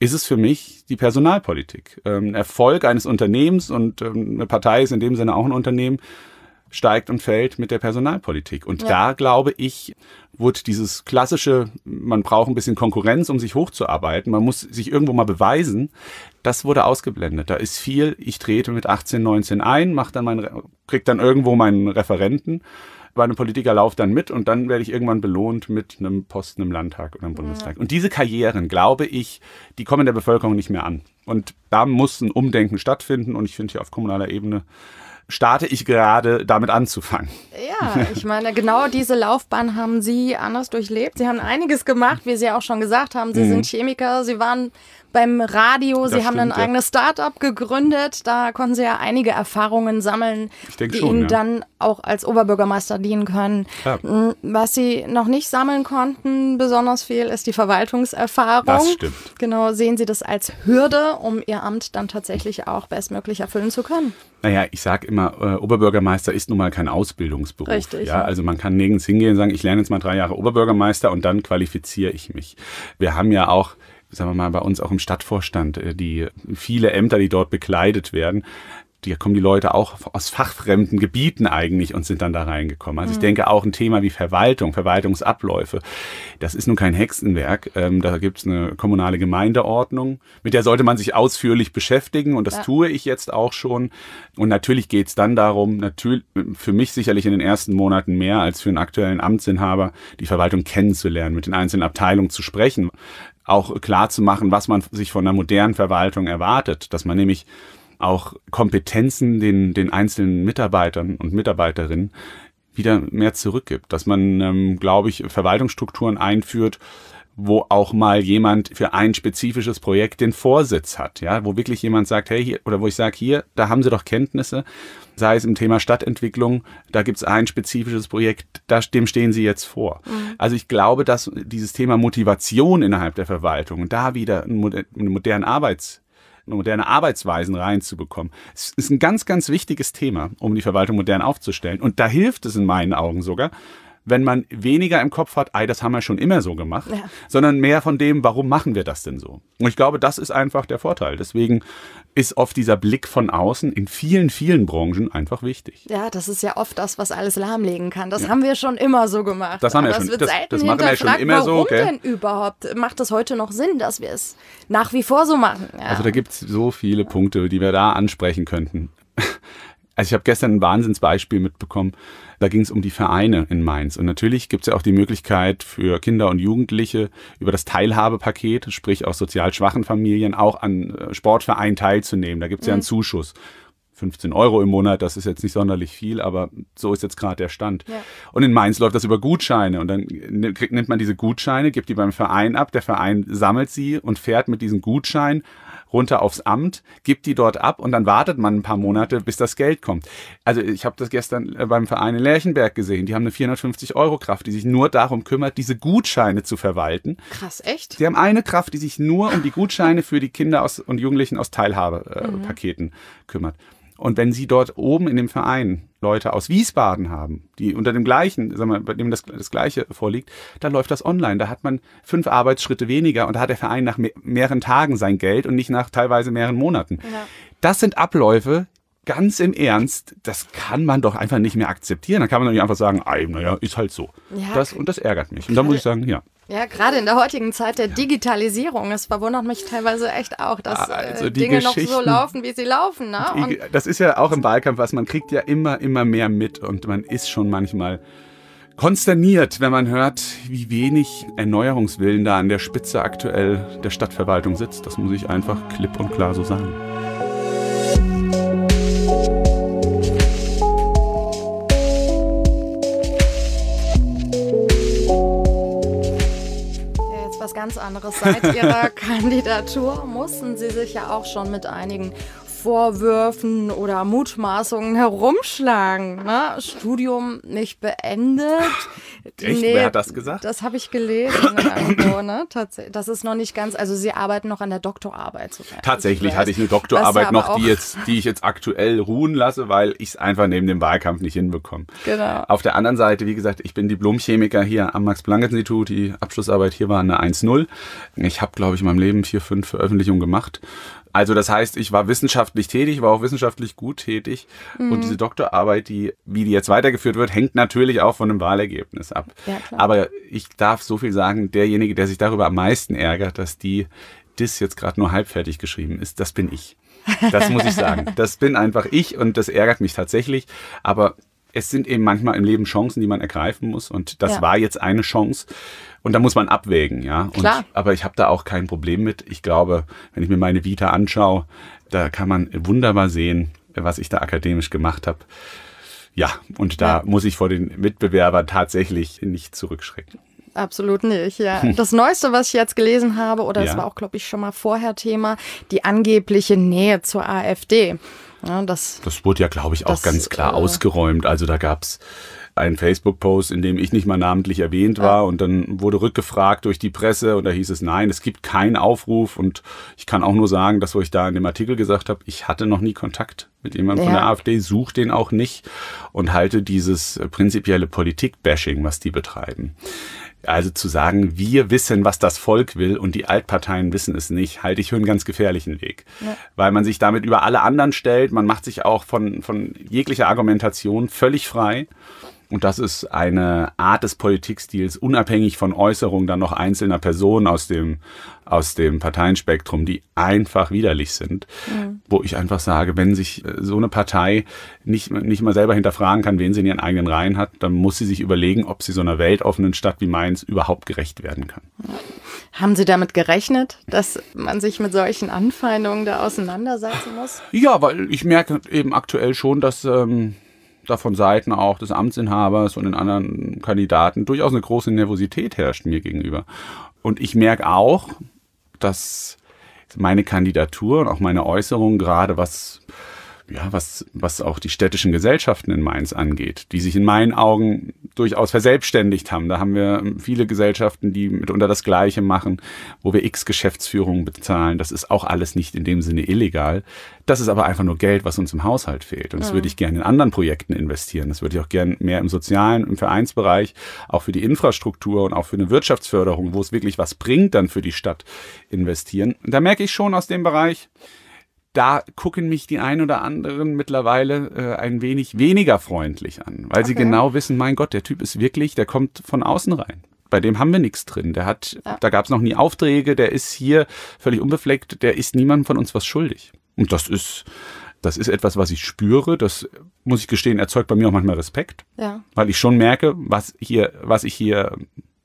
ist es für mich die Personalpolitik. Erfolg eines Unternehmens und eine Partei ist in dem Sinne auch ein Unternehmen, steigt und fällt mit der Personalpolitik. Und da, glaube ich, wurde dieses klassische, man braucht ein bisschen Konkurrenz, um sich hochzuarbeiten, man muss sich irgendwo mal beweisen, das wurde ausgeblendet. Da ist viel, ich trete mit 18, 19 ein, krieg dann irgendwo meinen Referenten, bei einem Politiker laufe dann mit und dann werde ich irgendwann belohnt mit einem Posten im Landtag oder im Bundestag. Und diese Karrieren, glaube ich, die kommen der Bevölkerung nicht mehr an. Und da muss ein Umdenken stattfinden und ich finde hier auf kommunaler Ebene starte ich gerade damit anzufangen. Ja, ich meine, genau diese Laufbahn haben Sie anders durchlebt. Sie haben einiges gemacht, wie Sie auch schon gesagt haben. Sie sind Chemiker, Sie waren beim Radio, Sie haben ein eigenes Start-up gegründet. Da konnten Sie ja einige Erfahrungen sammeln, die Ihnen dann auch als Oberbürgermeister dienen können. Ja. Was Sie noch nicht sammeln konnten, besonders viel, ist die Verwaltungserfahrung. Das stimmt. Genau, sehen Sie das als Hürde, um Ihr Amt dann tatsächlich auch bestmöglich erfüllen zu können? Naja, ich sage immer, Oberbürgermeister ist nun mal kein Ausbildungsberuf. Richtig. Ja, also man kann nirgends hingehen und sagen, ich lerne jetzt mal 3 Jahre Oberbürgermeister und dann qualifiziere ich mich. Wir haben ja auch, sagen wir mal, bei uns auch im Stadtvorstand, die viele Ämter, die dort bekleidet werden, da kommen die Leute auch aus fachfremden Gebieten eigentlich und sind dann da reingekommen. Also ich denke auch ein Thema wie Verwaltung, Verwaltungsabläufe, das ist nun kein Hexenwerk. Da gibt es eine kommunale Gemeindeordnung, mit der sollte man sich ausführlich beschäftigen und das tue ich jetzt auch schon. Und natürlich geht es dann darum, natürlich für mich sicherlich in den ersten Monaten mehr als für einen aktuellen Amtsinhaber, die Verwaltung kennenzulernen, mit den einzelnen Abteilungen zu sprechen, auch klar zu machen, was man sich von einer modernen Verwaltung erwartet, dass man nämlich auch Kompetenzen den einzelnen Mitarbeitern und Mitarbeiterinnen wieder mehr zurückgibt. Dass man, glaube ich, Verwaltungsstrukturen einführt, wo auch mal jemand für ein spezifisches Projekt den Vorsitz hat, ja, wo wirklich jemand sagt, hey, hier, oder wo ich sage, hier, da haben Sie doch Kenntnisse, sei es im Thema Stadtentwicklung, da gibt es ein spezifisches Projekt, dem stehen Sie jetzt vor. Also ich glaube, dass dieses Thema Motivation innerhalb der Verwaltung und da wieder eine moderne Arbeitsweisen reinzubekommen. Es ist ein ganz, ganz wichtiges Thema, um die Verwaltung modern aufzustellen. Und da hilft es in meinen Augen sogar, wenn man weniger im Kopf hat, das haben wir schon immer so gemacht, sondern mehr von dem, warum machen wir das denn so? Und ich glaube, das ist einfach der Vorteil. Deswegen ist oft dieser Blick von außen in vielen, vielen Branchen einfach wichtig. Ja, das ist ja oft das, was alles lahmlegen kann. Das haben wir schon immer so gemacht. Das haben wir schon. Das machen wir schon immer so. Warum denn überhaupt? Macht das heute noch Sinn, dass wir es nach wie vor so machen? Ja. Also da gibt es so viele Punkte, die wir da ansprechen könnten. Also ich habe gestern ein Wahnsinnsbeispiel mitbekommen. Da ging es um die Vereine in Mainz. Und natürlich gibt es ja auch die Möglichkeit für Kinder und Jugendliche über das Teilhabepaket, sprich aus sozial schwachen Familien, auch an Sportvereinen teilzunehmen. Da gibt es ja einen Zuschuss. 15 € im Monat, das ist jetzt nicht sonderlich viel, aber so ist jetzt gerade der Stand. Ja. Und in Mainz läuft das über Gutscheine und dann nimmt man diese Gutscheine, gibt die beim Verein ab, der Verein sammelt sie und fährt mit diesem Gutschein runter aufs Amt, gibt die dort ab und dann wartet man ein paar Monate, bis das Geld kommt. Also ich habe das gestern beim Verein in Lerchenberg gesehen, die haben eine 450-€-Kraft, die sich nur darum kümmert, diese Gutscheine zu verwalten. Krass, echt? Sie haben eine Kraft, die sich nur um die Gutscheine für die Kinder und Jugendlichen aus Teilhabepaketen kümmert. Und wenn Sie dort oben in dem Verein Leute aus Wiesbaden haben, die unter dem gleichen, sagen wir, bei dem das Gleiche vorliegt, dann läuft das online. Da hat man 5 Arbeitsschritte weniger und da hat der Verein nach mehreren Tagen sein Geld und nicht nach teilweise mehreren Monaten. Ja. Das sind Abläufe, ganz im Ernst, das kann man doch einfach nicht mehr akzeptieren. Da kann man doch nicht einfach sagen, naja, ist halt so. Ja, das ärgert mich. Und da muss ich sagen, ja. Ja, gerade in der heutigen Zeit der Digitalisierung, es verwundert mich teilweise echt auch, dass Dinge noch so laufen, wie sie laufen. Ne? Das ist ja auch im Wahlkampf was, man kriegt ja immer mehr mit und man ist schon manchmal konsterniert, wenn man hört, wie wenig Erneuerungswillen da an der Spitze aktuell der Stadtverwaltung sitzt. Das muss ich einfach klipp und klar so sagen. Was ganz anderes. Seit Ihrer Kandidatur mussten Sie sich ja auch schon mit einigen Vorwürfen oder Mutmaßungen herumschlagen. Ne? Studium nicht beendet. Echt? Wer hat das gesagt? Das habe ich gelesen irgendwo. Ne? Das ist noch nicht ganz, also Sie arbeiten noch an der Doktorarbeit. Tatsächlich hatte ich eine Doktorarbeit noch, die ich jetzt aktuell ruhen lasse, weil ich es einfach neben dem Wahlkampf nicht hinbekomme. Genau. Auf der anderen Seite, wie gesagt, ich bin Diplom-Chemiker hier am Max-Planck-Institut. Die Abschlussarbeit hier war eine 1,0. Ich habe, glaube ich, in meinem Leben 4, 5 Veröffentlichungen gemacht. Also das heißt, ich war wissenschaftlich tätig, war auch wissenschaftlich gut tätig. Und diese Doktorarbeit, wie die jetzt weitergeführt wird, hängt natürlich auch von dem Wahlergebnis ab. Ja, klar. Aber ich darf so viel sagen, derjenige, der sich darüber am meisten ärgert, dass das jetzt gerade nur halbfertig geschrieben ist, das bin ich. Das muss ich sagen. Das bin einfach ich und das ärgert mich tatsächlich. Aber es sind eben manchmal im Leben Chancen, die man ergreifen muss. Und das war jetzt eine Chance. Und da muss man abwägen, ja. Aber ich habe da auch kein Problem mit. Ich glaube, wenn ich mir meine Vita anschaue, da kann man wunderbar sehen, was ich da akademisch gemacht habe. Ja, und da muss ich vor den Mitbewerbern tatsächlich nicht zurückschrecken. Absolut nicht, ja. Das Neueste, was ich jetzt gelesen habe, oder das war auch, glaube ich, schon mal vorher Thema, die angebliche Nähe zur AfD. Ja, das wurde ja, glaube ich, auch ganz klar ausgeräumt. Also da gab's einen Facebook-Post, in dem ich nicht mal namentlich erwähnt war und dann wurde rückgefragt durch die Presse und da hieß es, nein, es gibt keinen Aufruf und ich kann auch nur sagen, das, was ich da in dem Artikel gesagt habe, ich hatte noch nie Kontakt mit jemandem von der AfD, suche den auch nicht und halte dieses prinzipielle Politik-Bashing, was die betreiben. Also zu sagen, wir wissen, was das Volk will und die Altparteien wissen es nicht, halte ich für einen ganz gefährlichen Weg. Ja. Weil man sich damit über alle anderen stellt, man macht sich auch von jeglicher Argumentation völlig frei. Und das ist eine Art des Politikstils, unabhängig von Äußerungen dann noch einzelner Personen aus dem Parteienspektrum, die einfach widerlich sind. Mhm. Wo ich einfach sage, wenn sich so eine Partei nicht mal selber hinterfragen kann, wen sie in ihren eigenen Reihen hat, dann muss sie sich überlegen, ob sie so einer weltoffenen Stadt wie Mainz überhaupt gerecht werden kann. Ja. Haben Sie damit gerechnet, dass man sich mit solchen Anfeindungen da auseinandersetzen muss? Ja, weil ich merke eben aktuell schon, dass da von Seiten auch des Amtsinhabers und den anderen Kandidaten durchaus eine große Nervosität herrscht mir gegenüber. Und ich merke auch, dass meine Kandidatur und auch meine Äußerungen gerade was auch die städtischen Gesellschaften in Mainz angeht, die sich in meinen Augen durchaus verselbstständigt haben. Da haben wir viele Gesellschaften, die mitunter das Gleiche machen, wo wir x Geschäftsführungen bezahlen. Das ist auch alles nicht in dem Sinne illegal. Das ist aber einfach nur Geld, was uns im Haushalt fehlt. Und das würde ich gerne in anderen Projekten investieren. Das würde ich auch gerne mehr im sozialen, im Vereinsbereich, auch für die Infrastruktur und auch für eine Wirtschaftsförderung, wo es wirklich was bringt, dann für die Stadt investieren. Und da merke ich schon aus dem Bereich, da gucken mich die ein oder anderen mittlerweile ein wenig weniger freundlich an, weil sie genau wissen, mein Gott, der Typ ist wirklich, der kommt von außen rein. Bei dem haben wir nichts drin. Da gab es noch nie Aufträge, der ist hier völlig unbefleckt, der ist niemandem von uns was schuldig. Und das ist etwas, was ich spüre, das muss ich gestehen, erzeugt bei mir auch manchmal Respekt, weil ich schon merke, was ich hier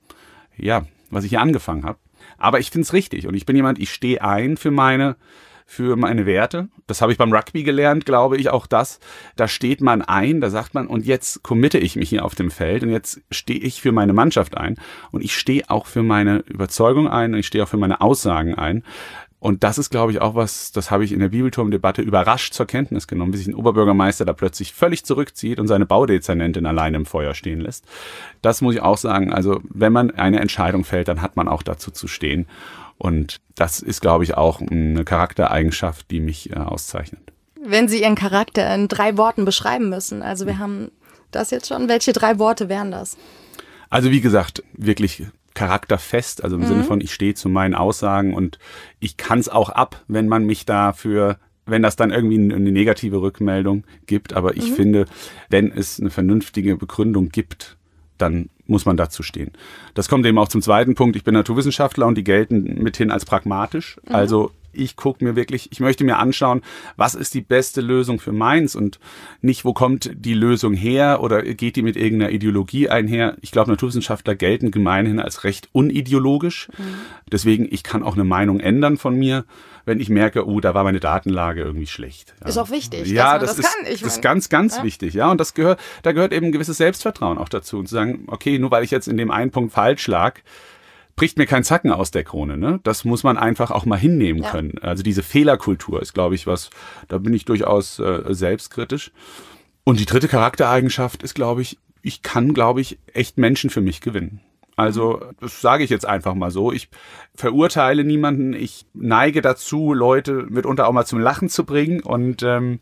angefangen habe. Aber ich finde es richtig und ich bin jemand, ich stehe ein für meine Werte. Das habe ich beim Rugby gelernt, glaube ich, auch das. Da steht man ein, da sagt man, und jetzt committe ich mich hier auf dem Feld und jetzt stehe ich für meine Mannschaft ein und ich stehe auch für meine Überzeugung ein und ich stehe auch für meine Aussagen ein. Und das ist, glaube ich, auch was, das habe ich in der Bibelturm-Debatte überrascht zur Kenntnis genommen, wie sich ein Oberbürgermeister da plötzlich völlig zurückzieht und seine Baudezernentin alleine im Feuer stehen lässt. Das muss ich auch sagen. Also wenn man eine Entscheidung fällt, dann hat man auch dazu zu stehen. Und das ist, glaube ich, auch eine Charaktereigenschaft, die mich auszeichnet. Wenn Sie Ihren Charakter in 3 Worten beschreiben müssen, also wir haben das jetzt schon, welche 3 Worte wären das? Also wie gesagt, wirklich charakterfest, also im Sinne von, ich stehe zu meinen Aussagen und ich kann es auch ab, wenn man mich wenn das dann irgendwie eine negative Rückmeldung gibt. Aber ich finde, wenn es eine vernünftige Begründung gibt, dann muss man dazu stehen. Das kommt eben auch zum zweiten Punkt. Ich bin Naturwissenschaftler und die gelten mithin als pragmatisch. Also ich möchte mir anschauen, was ist die beste Lösung für Mainz und nicht, wo kommt die Lösung her oder geht die mit irgendeiner Ideologie einher. Ich glaube, Naturwissenschaftler gelten gemeinhin als recht unideologisch. Deswegen, ich kann auch eine Meinung ändern von mir, wenn ich merke, da war meine Datenlage irgendwie schlecht. Ja. Ist auch wichtig, ja, dass man das kann. Das ist ganz, ganz wichtig. Ja, und da gehört eben ein gewisses Selbstvertrauen auch dazu. Und zu sagen, okay, nur weil ich jetzt in dem einen Punkt falsch lag, bricht mir kein Zacken aus der Krone. Ne? Das muss man einfach auch mal hinnehmen können. Also diese Fehlerkultur ist, glaube ich, was, da bin ich durchaus selbstkritisch. Und die dritte Charaktereigenschaft ist, glaube ich kann, echt Menschen für mich gewinnen. Also, das sage ich jetzt einfach mal so. Ich verurteile niemanden. Ich neige dazu, Leute mitunter auch mal zum Lachen zu bringen. Und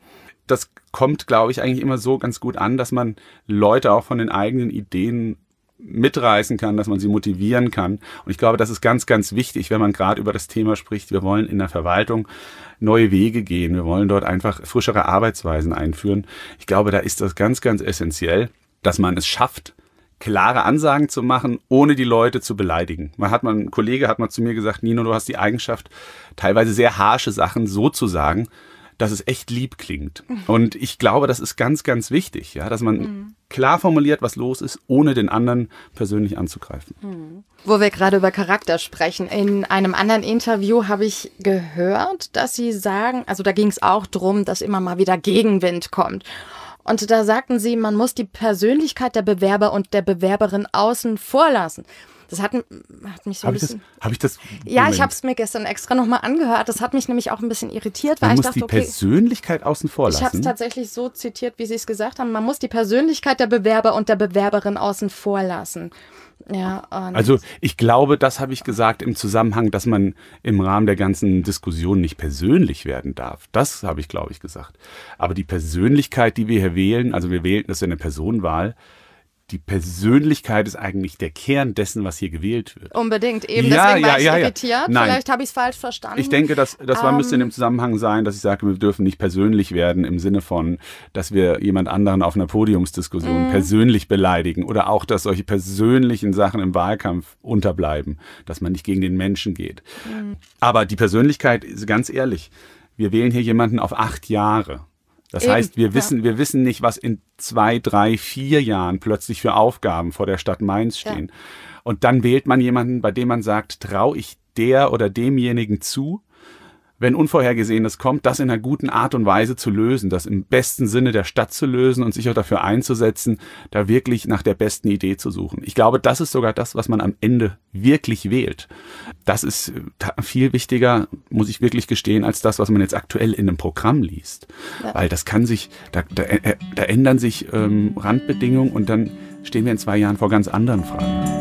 das kommt, glaube ich, eigentlich immer so ganz gut an, dass man Leute auch von den eigenen Ideen mitreißen kann, dass man sie motivieren kann. Und ich glaube, das ist ganz, ganz wichtig, wenn man gerade über das Thema spricht. Wir wollen in der Verwaltung neue Wege gehen. Wir wollen dort einfach frischere Arbeitsweisen einführen. Ich glaube, da ist das ganz, ganz essentiell, dass man es schafft, klare Ansagen zu machen, ohne die Leute zu beleidigen. Ein Kollege hat mal zu mir gesagt, Nino, du hast die Eigenschaft, teilweise sehr harsche Sachen so zu sagen, dass es echt lieb klingt. Und ich glaube, das ist ganz, ganz wichtig, ja, dass man klar formuliert, was los ist, ohne den anderen persönlich anzugreifen. Wo wir gerade über Charakter sprechen, in einem anderen Interview habe ich gehört, dass Sie sagen, also da ging es auch drum, dass immer mal wieder Gegenwind kommt. Und da sagten Sie, man muss die Persönlichkeit der Bewerber und der Bewerberin außen vor lassen. Das hat mich so ein bisschen... Habe ich das? Ja, ich habe es mir gestern extra nochmal angehört. Das hat mich nämlich auch ein bisschen irritiert, weil ich dachte, okay... Man muss die Persönlichkeit außen vor lassen? Ich habe es tatsächlich so zitiert, wie Sie es gesagt haben. Man muss die Persönlichkeit der Bewerber und der Bewerberin außen vor lassen. Ja, also ich glaube, das habe ich gesagt im Zusammenhang, dass man im Rahmen der ganzen Diskussion nicht persönlich werden darf. Das habe ich, glaube ich, gesagt. Aber die Persönlichkeit, die wir hier wählen, also wir wählen, das ist ja eine Personenwahl, die Persönlichkeit ist eigentlich der Kern dessen, was hier gewählt wird. Unbedingt, eben. Deswegen war ich irritiert. Nein. Vielleicht habe ich es falsch verstanden. Ich denke, das müsste in dem Zusammenhang sein, dass ich sage, wir dürfen nicht persönlich werden im Sinne von, dass wir jemand anderen auf einer Podiumsdiskussion persönlich beleidigen oder auch, dass solche persönlichen Sachen im Wahlkampf unterbleiben, dass man nicht gegen den Menschen geht. Aber die Persönlichkeit ist ganz ehrlich, wir wählen hier jemanden auf 8 Jahre. Das heißt, wir wissen nicht, was in 2, 3, 4 Jahren plötzlich für Aufgaben vor der Stadt Mainz stehen. Ja. Und dann wählt man jemanden, bei dem man sagt, traue ich der oder demjenigen zu, wenn Unvorhergesehenes kommt, das in einer guten Art und Weise zu lösen, das im besten Sinne der Stadt zu lösen und sich auch dafür einzusetzen, da wirklich nach der besten Idee zu suchen. Ich glaube, das ist sogar das, was man am Ende wirklich wählt. Das ist viel wichtiger, muss ich wirklich gestehen, als das, was man jetzt aktuell in einem Programm liest. Ja. Weil das kann sich, da ändern sich Randbedingungen und dann stehen wir in 2 Jahren vor ganz anderen Fragen.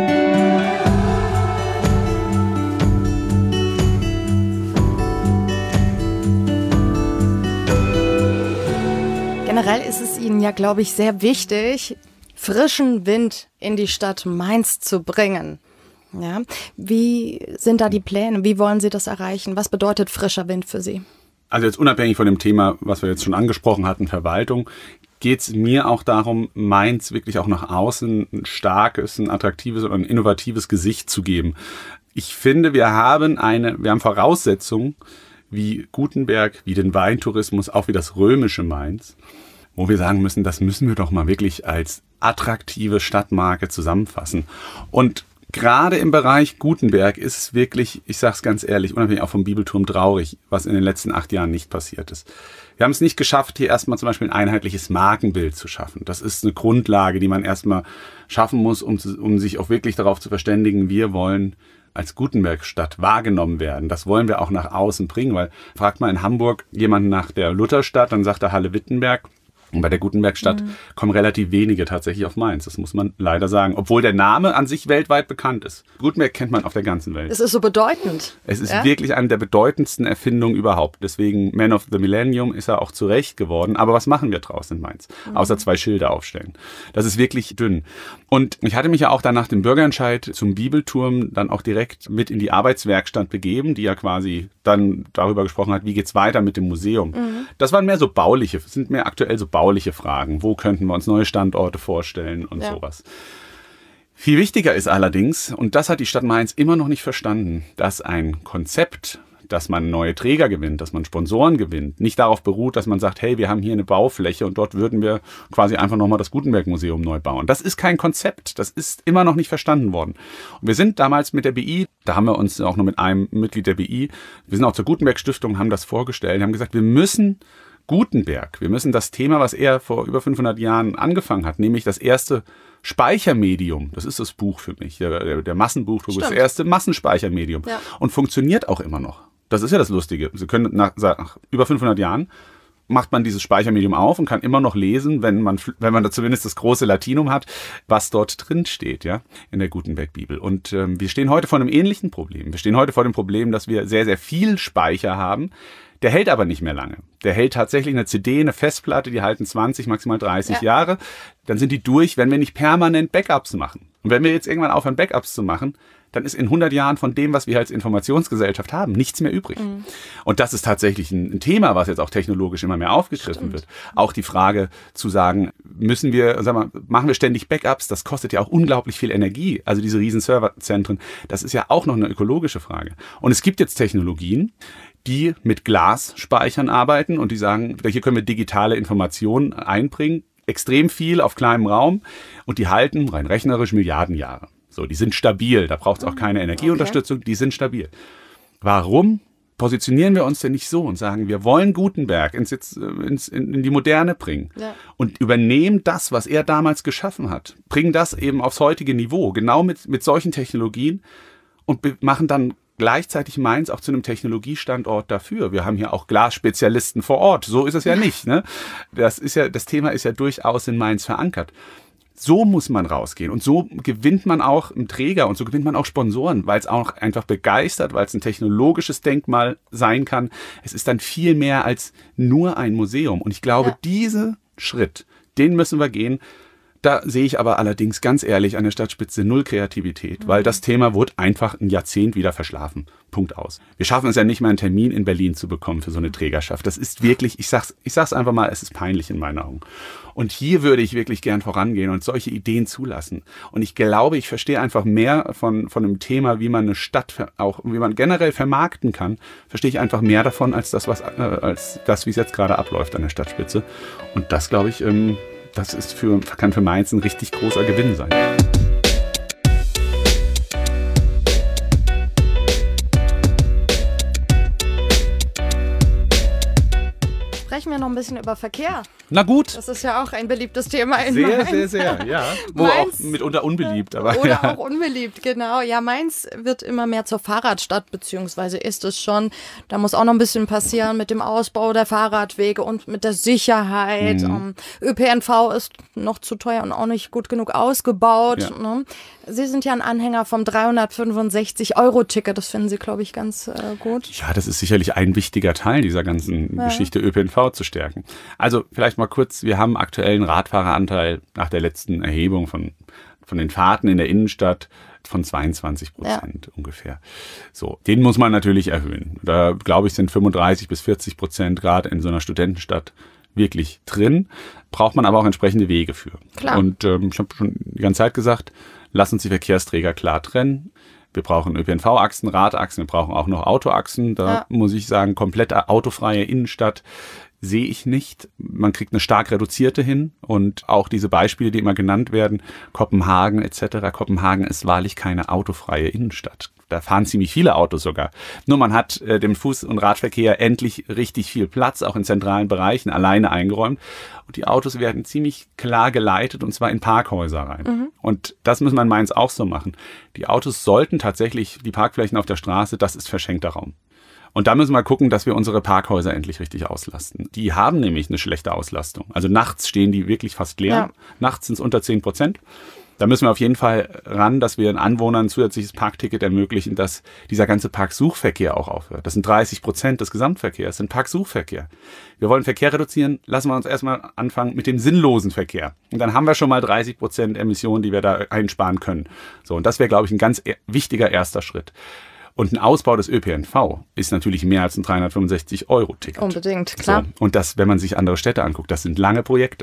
Generell ist es Ihnen ja, glaube ich, sehr wichtig, frischen Wind in die Stadt Mainz zu bringen. Ja? Wie sind da die Pläne? Wie wollen Sie das erreichen? Was bedeutet frischer Wind für Sie? Also jetzt unabhängig von dem Thema, was wir jetzt schon angesprochen hatten, Verwaltung, geht es mir auch darum, Mainz wirklich auch nach außen ein starkes, ein attraktives und ein innovatives Gesicht zu geben. Ich finde, wir haben Voraussetzungen, wie Gutenberg, wie den Weintourismus, auch wie das römische Mainz, wo wir sagen müssen, das müssen wir doch mal wirklich als attraktive Stadtmarke zusammenfassen. Und gerade im Bereich Gutenberg ist es wirklich, ich sage es ganz ehrlich, unabhängig auch vom Bibelturm traurig, was in den letzten 8 Jahren nicht passiert ist. Wir haben es nicht geschafft, hier erstmal zum Beispiel ein einheitliches Markenbild zu schaffen. Das ist eine Grundlage, die man erstmal schaffen muss, um sich auch wirklich darauf zu verständigen, wir wollen als Gutenbergstadt wahrgenommen werden. Das wollen wir auch nach außen bringen, weil fragt mal in Hamburg jemanden nach der Lutherstadt, dann sagt er Halle-Wittenberg. Und bei der Gutenbergstadt kommen relativ wenige tatsächlich auf Mainz. Das muss man leider sagen. Obwohl der Name an sich weltweit bekannt ist. Gutenberg kennt man auf der ganzen Welt. Es ist so bedeutend. Es ist wirklich eine der bedeutendsten Erfindungen überhaupt. Deswegen Man of the Millennium ist er auch zu Recht geworden. Aber was machen wir draus in Mainz? Außer 2 Schilder aufstellen. Das ist wirklich dünn. Und ich hatte mich ja auch dann nach dem Bürgerentscheid zum Bibelturm dann auch direkt mit in die Arbeitswerkstatt begeben, die ja quasi dann darüber gesprochen hat, wie geht's weiter mit dem Museum. Das waren mehr so sind mehr aktuell so bauliche Fragen. Wo könnten wir uns neue Standorte vorstellen und sowas. Viel wichtiger ist allerdings, und das hat die Stadt Mainz immer noch nicht verstanden, dass ein Konzept, dass man neue Träger gewinnt, dass man Sponsoren gewinnt, nicht darauf beruht, dass man sagt, hey, wir haben hier eine Baufläche und dort würden wir quasi einfach nochmal das Gutenberg-Museum neu bauen. Das ist kein Konzept. Das ist immer noch nicht verstanden worden. Und wir sind damals mit der BI, da haben wir uns auch noch mit einem Mitglied der BI, wir sind auch zur Gutenberg-Stiftung, haben das vorgestellt, haben gesagt, wir müssen Gutenberg. Wir müssen das Thema, was er vor über 500 Jahren angefangen hat, nämlich das erste Speichermedium, das ist das Buch für mich, der Massenbuchdruck ist das erste Massenspeichermedium und funktioniert auch immer noch. Das ist ja das Lustige. Sie können nach über 500 Jahren macht man dieses Speichermedium auf und kann immer noch lesen, wenn man da zumindest das große Latinum hat, was dort drin steht, ja, in der Gutenberg-Bibel. Und wir stehen heute vor einem ähnlichen Problem. Wir stehen heute vor dem Problem, dass wir sehr, sehr viel Speicher haben. Der hält aber nicht mehr lange. Der hält tatsächlich eine CD, eine Festplatte, die halten 20, maximal 30 Jahre. Dann sind die durch, wenn wir nicht permanent Backups machen. Und wenn wir jetzt irgendwann aufhören, Backups zu machen, dann ist in 100 Jahren von dem, was wir als Informationsgesellschaft haben, nichts mehr übrig. Mhm. Und das ist tatsächlich ein Thema, was jetzt auch technologisch immer mehr aufgegriffen wird. Auch die Frage zu sagen, machen wir ständig Backups? Das kostet ja auch unglaublich viel Energie. Also diese riesen Serverzentren, das ist ja auch noch eine ökologische Frage. Und es gibt jetzt Technologien, die mit Glasspeichern arbeiten und die sagen, hier können wir digitale Informationen einbringen, extrem viel auf kleinem Raum und die halten rein rechnerisch Milliarden Jahre. So, die sind stabil, da braucht es auch keine Energieunterstützung, die sind stabil. Warum positionieren wir uns denn nicht so und sagen, wir wollen Gutenberg in die Moderne bringen und übernehmen das, was er damals geschaffen hat, bringen das eben aufs heutige Niveau, genau mit solchen Technologien und machen dann gleichzeitig Mainz auch zu einem Technologiestandort dafür. Wir haben hier auch Glasspezialisten vor Ort. So ist es ja nicht, ne? Das Thema ist ja durchaus in Mainz verankert. So muss man rausgehen und so gewinnt man auch einen Träger und so gewinnt man auch Sponsoren, weil es auch einfach begeistert, weil es ein technologisches Denkmal sein kann. Es ist dann viel mehr als nur ein Museum und ich glaube, diesen Schritt, den müssen wir gehen. Da sehe ich aber allerdings ganz ehrlich an der Stadtspitze null Kreativität, weil das Thema wurde einfach ein Jahrzehnt wieder verschlafen. Punkt aus. Wir schaffen es ja nicht mal, einen Termin in Berlin zu bekommen für so eine Trägerschaft. Das ist wirklich, ich sag's einfach mal, es ist peinlich in meinen Augen. Und hier würde ich wirklich gern vorangehen und solche Ideen zulassen. Und ich glaube, ich verstehe einfach mehr von einem Thema, wie man eine Stadt wie man generell vermarkten kann, verstehe ich einfach mehr davon als das, wie es jetzt gerade abläuft an der Stadtspitze. Und das, glaube ich, das kann für Mainz ein richtig großer Gewinn sein. Sprechen wir noch ein bisschen über Verkehr. Na gut. Das ist ja auch ein beliebtes Thema in Mainz. Mainz. Sehr, ja. Auch mitunter unbeliebt. Aber auch unbeliebt, genau. Ja, Mainz wird immer mehr zur Fahrradstadt, beziehungsweise ist es schon. Da muss auch noch ein bisschen passieren mit dem Ausbau der Fahrradwege und mit der Sicherheit. ÖPNV ist noch zu teuer und auch nicht gut genug ausgebaut. Ja. Ne? Sie sind ja ein Anhänger vom 365-Euro-Ticket. Das finden Sie, glaube ich, ganz gut. Ja, das ist sicherlich ein wichtiger Teil dieser ganzen Geschichte, ÖPNV zu stärken. Also vielleicht mal kurz, wir haben aktuell einen Radfahreranteil nach der letzten Erhebung von den Fahrten in der Innenstadt von 22% ungefähr. So, den muss man natürlich erhöhen. Da, glaube ich, sind 35-40% gerade in so einer Studentenstadt wirklich drin. Braucht man aber auch entsprechende Wege für. Klar. Und ich habe schon die ganze Zeit gesagt, lass uns die Verkehrsträger klar trennen. Wir brauchen ÖPNV-Achsen, Radachsen, wir brauchen auch noch Autoachsen. Da muss ich sagen, komplett autofreie Innenstadt sehe ich nicht. Man kriegt eine stark reduzierte hin und auch diese Beispiele, die immer genannt werden, Kopenhagen etc. Kopenhagen ist wahrlich keine autofreie Innenstadt. Da fahren ziemlich viele Autos sogar. Nur man hat dem Fuß- und Radverkehr endlich richtig viel Platz, auch in zentralen Bereichen, alleine eingeräumt. Und die Autos werden ziemlich klar geleitet und zwar in Parkhäuser rein. Und das müssen wir in Mainz auch so machen. Die Autos sollten tatsächlich, die Parkflächen auf der Straße, das ist verschenkter Raum. Und da müssen wir gucken, dass wir unsere Parkhäuser endlich richtig auslasten. Die haben nämlich eine schlechte Auslastung. Also nachts stehen die wirklich fast leer. Ja. Nachts sind es unter 10%. Da müssen wir auf jeden Fall ran, dass wir den Anwohnern ein zusätzliches Parkticket ermöglichen, dass dieser ganze Parksuchverkehr auch aufhört. Das sind 30% des Gesamtverkehrs, sind Parksuchverkehr. Wir wollen Verkehr reduzieren, lassen wir uns erstmal anfangen mit dem sinnlosen Verkehr. Und dann haben wir schon mal 30% Emissionen, die wir da einsparen können. So, und das wäre, glaube ich, ein ganz wichtiger erster Schritt. Und ein Ausbau des ÖPNV ist natürlich mehr als ein 365-Euro-Ticket. Unbedingt, klar. So. Und das, wenn man sich andere Städte anguckt, das sind lange Projekte.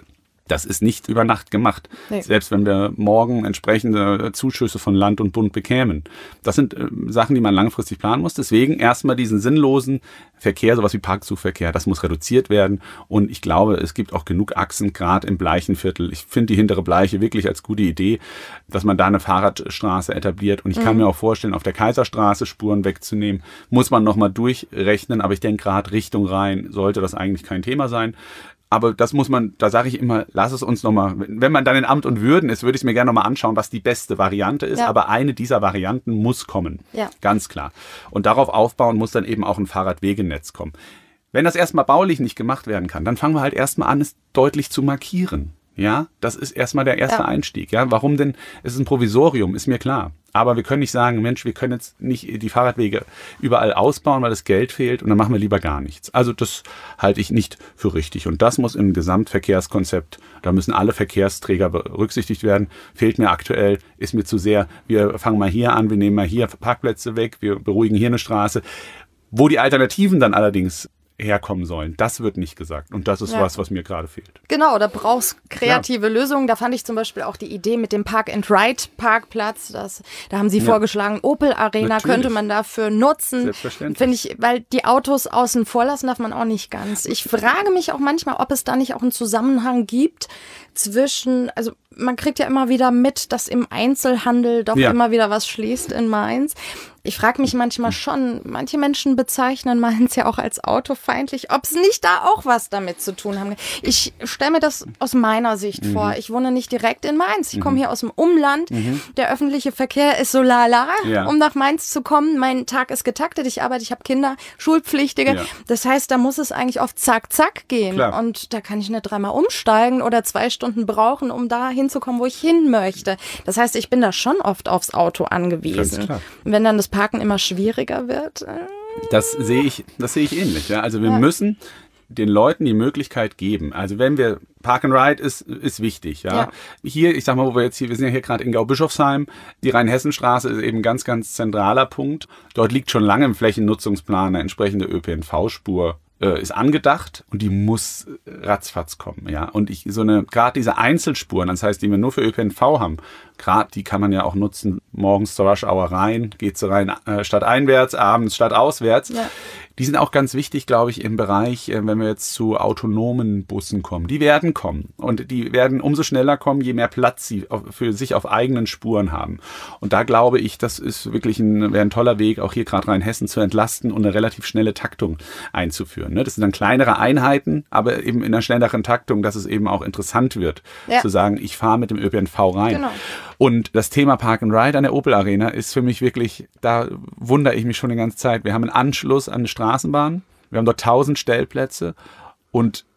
Das ist nicht über Nacht gemacht. Nee. Selbst wenn wir morgen entsprechende Zuschüsse von Land und Bund bekämen. Das sind Sachen, die man langfristig planen muss. Deswegen erstmal diesen sinnlosen Verkehr, sowas wie Parkzugverkehr, das muss reduziert werden. Und ich glaube, es gibt auch genug Achsen, gerade im Bleichenviertel. Ich finde die hintere Bleiche wirklich als gute Idee, dass man da eine Fahrradstraße etabliert. Und ich kann mir auch vorstellen, auf der Kaiserstraße Spuren wegzunehmen, muss man nochmal durchrechnen. Aber ich denke, gerade Richtung Rhein sollte das eigentlich kein Thema sein. Aber das muss man, da sage ich immer, lass es uns nochmal, wenn man dann in Amt und Würden ist, würde ich es mir gerne nochmal anschauen, was die beste Variante ist. Ja. Aber eine dieser Varianten muss kommen. Ja. Ganz klar. Und darauf aufbauen muss dann eben auch ein Fahrradwegenetz kommen. Wenn das erstmal baulich nicht gemacht werden kann, dann fangen wir halt erstmal an, es deutlich zu markieren. Ja, das ist erstmal der erste Einstieg. Ja, warum denn? Es ist ein Provisorium, ist mir klar. Aber wir können nicht sagen, Mensch, wir können jetzt nicht die Fahrradwege überall ausbauen, weil das Geld fehlt und dann machen wir lieber gar nichts. Also das halte ich nicht für richtig. Und das muss im Gesamtverkehrskonzept, da müssen alle Verkehrsträger berücksichtigt werden. Fehlt mir aktuell, ist mir zu sehr, wir fangen mal hier an, wir nehmen mal hier Parkplätze weg, wir beruhigen hier eine Straße. Wo die Alternativen dann allerdings herkommen sollen. Das wird nicht gesagt. Und das ist was mir gerade fehlt. Genau, da brauchst kreative Lösungen. Da fand ich zum Beispiel auch die Idee mit dem Park-and-Ride-Parkplatz. Da haben sie vorgeschlagen, Opel Arena könnte man dafür nutzen. Selbstverständlich. Finde ich, weil die Autos außen vor lassen darf man auch nicht ganz. Ich frage mich auch manchmal, ob es da nicht auch einen Zusammenhang gibt zwischen, also man kriegt ja immer wieder mit, dass im Einzelhandel doch immer wieder was schließt in Mainz. Ich frage mich manchmal schon, manche Menschen bezeichnen Mainz ja auch als autofeindlich, ob es nicht da auch was damit zu tun haben. Ich stelle mir das aus meiner Sicht vor. Ich wohne nicht direkt in Mainz. Ich komme hier aus dem Umland. Der öffentliche Verkehr ist so lala, um nach Mainz zu kommen. Mein Tag ist getaktet. Ich arbeite, ich habe Kinder, Schulpflichtige. Ja. Das heißt, da muss es eigentlich auf Zack, Zack gehen. Klar. Und da kann ich nicht dreimal umsteigen oder 2 Stunden brauchen, um da hinzukommen, wo ich hin möchte. Das heißt, ich bin da schon oft aufs Auto angewiesen. Wenn dann das Parken immer schwieriger wird. Das sehe ich ähnlich. Ja? Also wir müssen den Leuten die Möglichkeit geben. Also wenn wir Park and Ride ist wichtig. Ja? Hier, ich sag mal, wir sind ja hier gerade in Gau-Bischofsheim. Die Rhein-Hessen-Straße ist eben ein ganz, ganz zentraler Punkt. Dort liegt schon lange im Flächennutzungsplan eine entsprechende ÖPNV-Spur. Ist angedacht und die muss ratzfatz kommen, ja. Und gerade diese Einzelspuren, das heißt, die wir nur für ÖPNV haben, gerade die kann man ja auch nutzen, morgens zur Rush-Hour rein, geht so rein stadteinwärts, abends stadtauswärts. Ja. Die sind auch ganz wichtig, glaube ich, im Bereich, wenn wir jetzt zu autonomen Bussen kommen. Die werden kommen und die werden umso schneller kommen, je mehr Platz sie für sich auf eigenen Spuren haben. Und da glaube ich, das ist wirklich wäre ein toller Weg, auch hier gerade Rheinhessen zu entlasten und eine relativ schnelle Taktung einzuführen. Das sind dann kleinere Einheiten, aber eben in einer schnelleren Taktung, dass es eben auch interessant wird, zu sagen, ich fahre mit dem ÖPNV rein. Genau. Und das Thema Park and Ride an der Opel Arena ist für mich wirklich, da wundere ich mich schon die ganze Zeit. Wir haben einen Anschluss an eine Straßenbahn, wir haben dort 1000 Stellplätze und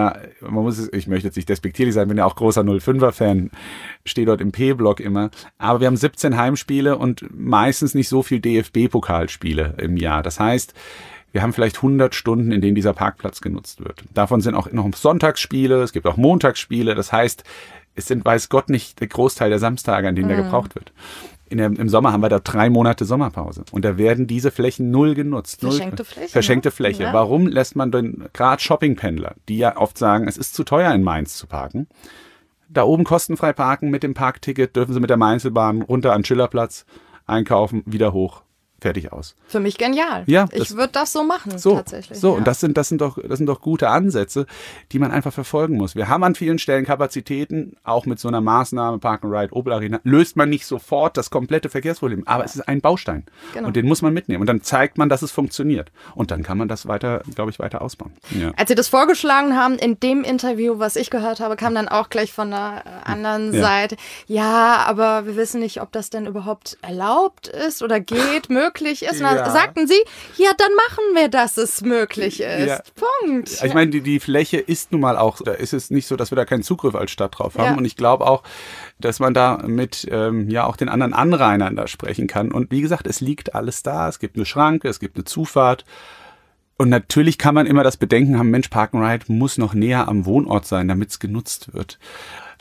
ich möchte jetzt nicht despektierlich sein, bin ja auch großer 05er-Fan, stehe dort im P-Block immer, aber wir haben 17 Heimspiele und meistens nicht so viel DFB-Pokalspiele im Jahr. Das heißt, wir haben vielleicht 100 Stunden, in denen dieser Parkplatz genutzt wird. Davon sind auch noch Sonntagsspiele, es gibt auch Montagsspiele, das heißt, es sind, weiß Gott, nicht der Großteil der Samstage, an denen der gebraucht wird. Im Sommer haben wir da 3 Monate Sommerpause. Und da werden diese Flächen null genutzt. Verschenkte Fläche. Ja. Warum lässt man denn gerade Shoppingpendler, die ja oft sagen, es ist zu teuer in Mainz zu parken, da oben kostenfrei parken mit dem Parkticket, dürfen sie mit der Mainzelbahn runter an den Schillerplatz einkaufen, wieder hoch. Fertig aus. Für mich genial. Ja, ich würde das so machen, tatsächlich. So, und das sind doch gute Ansätze, die man einfach verfolgen muss. Wir haben an vielen Stellen Kapazitäten, auch mit so einer Maßnahme, Park and Ride, Opel Arena, löst man nicht sofort das komplette Verkehrsproblem, aber es ist ein Baustein. Genau. Und den muss man mitnehmen. Und dann zeigt man, dass es funktioniert. Und dann kann man das weiter ausbauen. Ja. Als Sie das vorgeschlagen haben, in dem Interview, was ich gehört habe, kam dann auch gleich von der anderen Seite, ja, aber wir wissen nicht, ob das denn überhaupt erlaubt ist oder geht, möglich ist. Und dann sagten sie, ja, dann machen wir, dass es möglich ist. Ja. Punkt. Ich meine, die Fläche ist nun mal auch, da ist es nicht so, dass wir da keinen Zugriff als Stadt drauf haben. Ja. Und ich glaube auch, dass man da mit auch den anderen Anrainern da sprechen kann. Und wie gesagt, es liegt alles da. Es gibt eine Schranke, es gibt eine Zufahrt. Und natürlich kann man immer das Bedenken haben, Mensch, Park and Ride muss noch näher am Wohnort sein, damit es genutzt wird.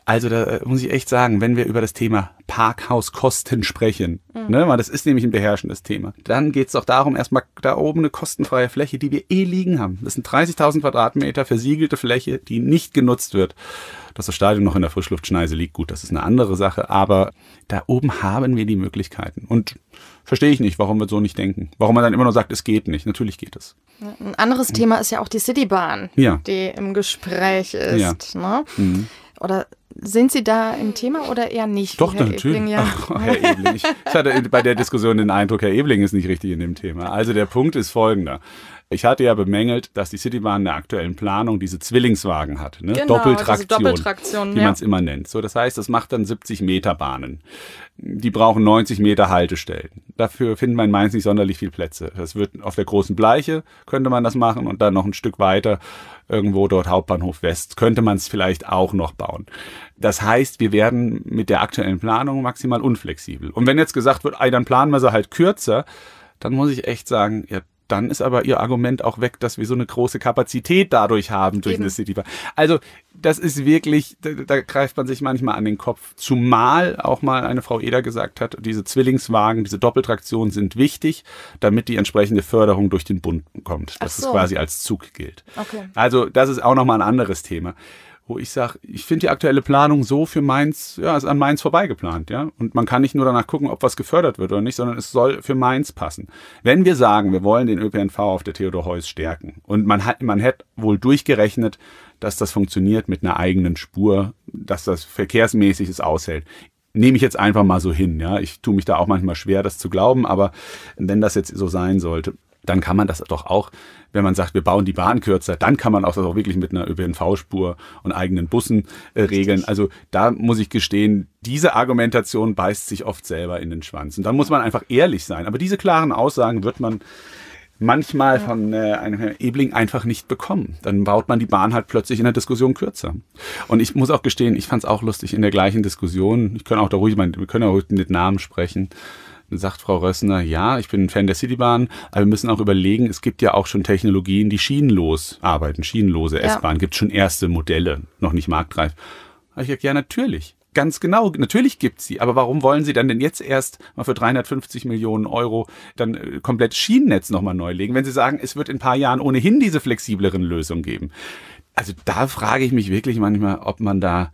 Also da muss ich echt sagen, wenn wir über das Thema Parkhauskosten sprechen, ne, weil das ist nämlich ein beherrschendes Thema, dann geht es doch darum, erstmal da oben eine kostenfreie Fläche, die wir liegen haben. Das sind 30.000 Quadratmeter versiegelte Fläche, die nicht genutzt wird. Dass das Stadion noch in der Frischluftschneise liegt, gut, das ist eine andere Sache, aber da oben haben wir die Möglichkeiten. Und verstehe ich nicht, warum wir so nicht denken. Warum man dann immer nur sagt, es geht nicht. Natürlich geht es. Ein anderes Thema ist ja auch die Citybahn, die im Gespräch ist. Ne? Oder sind Sie da im Thema oder eher nicht? Doch, Herr natürlich. Ebling, ja. Ach, Herr Ebling. Ich hatte bei der Diskussion den Eindruck, Herr Ebling ist nicht richtig in dem Thema. Also der Punkt ist folgender. Ich hatte ja bemängelt, dass die Citybahn in der aktuellen Planung diese Zwillingswagen hat, ne? Genau, Doppeltraktion, wie man es immer nennt. So, das heißt, das macht dann 70 Meter Bahnen. Die brauchen 90 Meter Haltestellen. Dafür finden wir in Mainz nicht sonderlich viel Plätze. Das wird auf der Großen Bleiche, könnte man das machen, und dann noch ein Stück weiter, irgendwo dort Hauptbahnhof West, könnte man es vielleicht auch noch bauen. Das heißt, wir werden mit der aktuellen Planung maximal unflexibel. Und wenn jetzt gesagt wird, dann planen wir sie halt kürzer, dann muss ich echt sagen, ja, dann ist aber Ihr Argument auch weg, dass wir so eine große Kapazität dadurch haben durch eine Citybahn. Also das ist wirklich, da greift man sich manchmal an den Kopf. Zumal auch mal eine Frau Eder gesagt hat, diese Zwillingswagen, diese Doppeltraktionen sind wichtig, damit die entsprechende Förderung durch den Bund kommt. Dass es quasi als Zug gilt. Okay. Also das ist auch nochmal ein anderes Thema, wo ich sage, ich finde die aktuelle Planung so für Mainz, ja, ist an Mainz vorbeigeplant, ja. Und man kann nicht nur danach gucken, ob was gefördert wird oder nicht, sondern es soll für Mainz passen. Wenn wir sagen, wir wollen den ÖPNV auf der Theodor-Heuss stärken und man hätte wohl durchgerechnet, dass das funktioniert mit einer eigenen Spur, dass das verkehrsmäßig es aushält. Nehme ich jetzt einfach mal so hin, ja. Ich tue mich da auch manchmal schwer, das zu glauben, aber wenn das jetzt so sein sollte, dann kann man das doch auch, wenn man sagt, wir bauen die Bahn kürzer, dann kann man auch das auch wirklich mit einer ÖPNV-Spur und eigenen Bussen regeln. Also da muss ich gestehen, diese Argumentation beißt sich oft selber in den Schwanz. Und dann muss man einfach ehrlich sein. Aber diese klaren Aussagen wird man manchmal von einem Herrn Ebling einfach nicht bekommen. Dann baut man die Bahn halt plötzlich in der Diskussion kürzer. Und ich muss auch gestehen, ich fand es auch lustig in der gleichen Diskussion. Wir können auch ruhig mit Namen sprechen. Sagt Frau Rössner, ja, ich bin ein Fan der Citybahn, aber wir müssen auch überlegen, es gibt ja auch schon Technologien, die schienenlos arbeiten, schienenlose S-Bahn, gibt schon erste Modelle, noch nicht marktreif. Da ich gesagt, ja, natürlich, ganz genau, natürlich gibt's sie, aber warum wollen Sie dann denn jetzt erst mal für 350 Millionen Euro dann komplett Schienennetz nochmal neu legen, wenn Sie sagen, es wird in ein paar Jahren ohnehin diese flexibleren Lösungen geben? Also da frage ich mich wirklich manchmal, ob man da,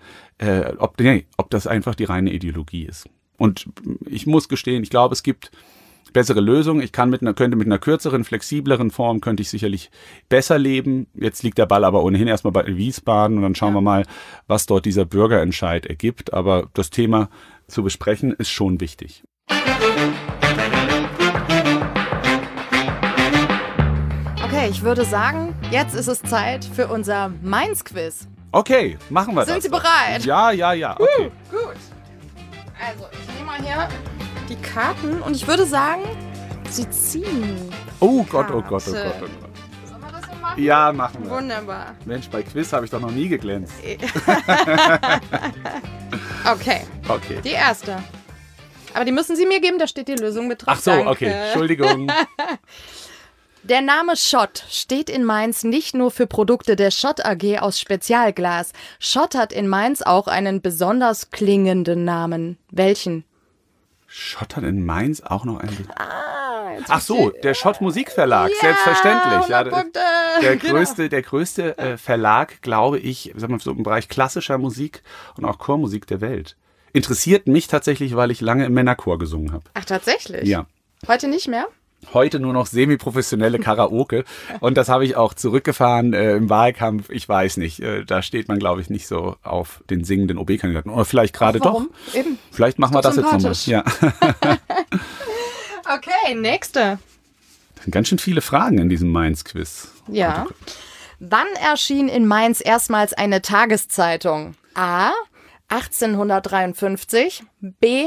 ob das einfach die reine Ideologie ist. Und ich muss gestehen, ich glaube, es gibt bessere Lösungen. Ich könnte mit einer kürzeren, flexibleren Form könnte ich sicherlich besser leben. Jetzt liegt der Ball aber ohnehin erstmal bei Wiesbaden und dann schauen wir mal, was dort dieser Bürgerentscheid ergibt. Aber das Thema zu besprechen ist schon wichtig. Okay, ich würde sagen, jetzt ist es Zeit für unser Mainz-Quiz. Okay, machen wir das. Sind Sie bereit? Ja, okay. Gut. Also, ich nehme mal hier die Karten und ich würde sagen, Sie ziehen. Oh Gott. Sollen wir das so machen? Ja, machen wir. Wunderbar. Mensch, bei Quiz habe ich doch noch nie geglänzt. Okay. Die erste. Aber die müssen Sie mir geben, da steht die Lösung mit drauf. Ach so, Danke. okay. Entschuldigung. Der Name Schott steht in Mainz nicht nur für Produkte der Schott AG aus Spezialglas. Schott hat in Mainz auch einen besonders klingenden Namen. Welchen? Schott hat in Mainz auch noch einen... Ach so, der Schott Musikverlag, selbstverständlich. Ja, der größte Verlag, glaube ich, so im Bereich klassischer Musik und auch Chormusik der Welt. Interessiert mich tatsächlich, weil ich lange im Männerchor gesungen habe. Ach, tatsächlich? Ja. Heute nicht mehr? Heute nur noch semi-professionelle Karaoke. Und das habe ich auch zurückgefahren im Wahlkampf. Ich weiß nicht. Da steht man, glaube ich, nicht so auf den singenden OB-Kandidaten. Oder vielleicht gerade doch. Eben. Vielleicht machen wir das jetzt nochmal. Ja. Okay, nächste. Das sind ganz schön viele Fragen in diesem Mainz-Quiz. Ja. Wann erschien in Mainz erstmals eine Tageszeitung? A. 1853, B.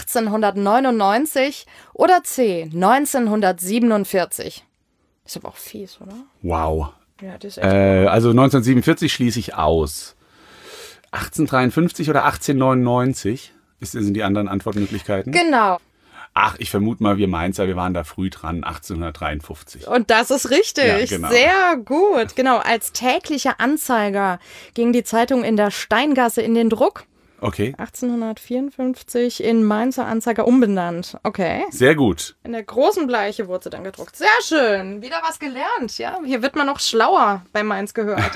1899 oder C. 1947? Ist aber auch fies, oder? Wow. Ja, das ist echt also 1947 schließe ich aus. 1853 oder 1899 sind die anderen Antwortmöglichkeiten? Genau. Ach, ich vermute mal, wir Mainzer, wir waren da früh dran, 1853. Und das ist richtig. Ja, genau. Sehr gut. Genau, als täglicher Anzeiger ging die Zeitung in der Steingasse in den Druck. Okay. 1854 in Mainzer Anzeiger umbenannt. Okay. Sehr gut. In der großen Bleiche wurde sie dann gedruckt. Sehr schön. Wieder was gelernt. Ja, hier wird man noch schlauer bei Mainz gehört.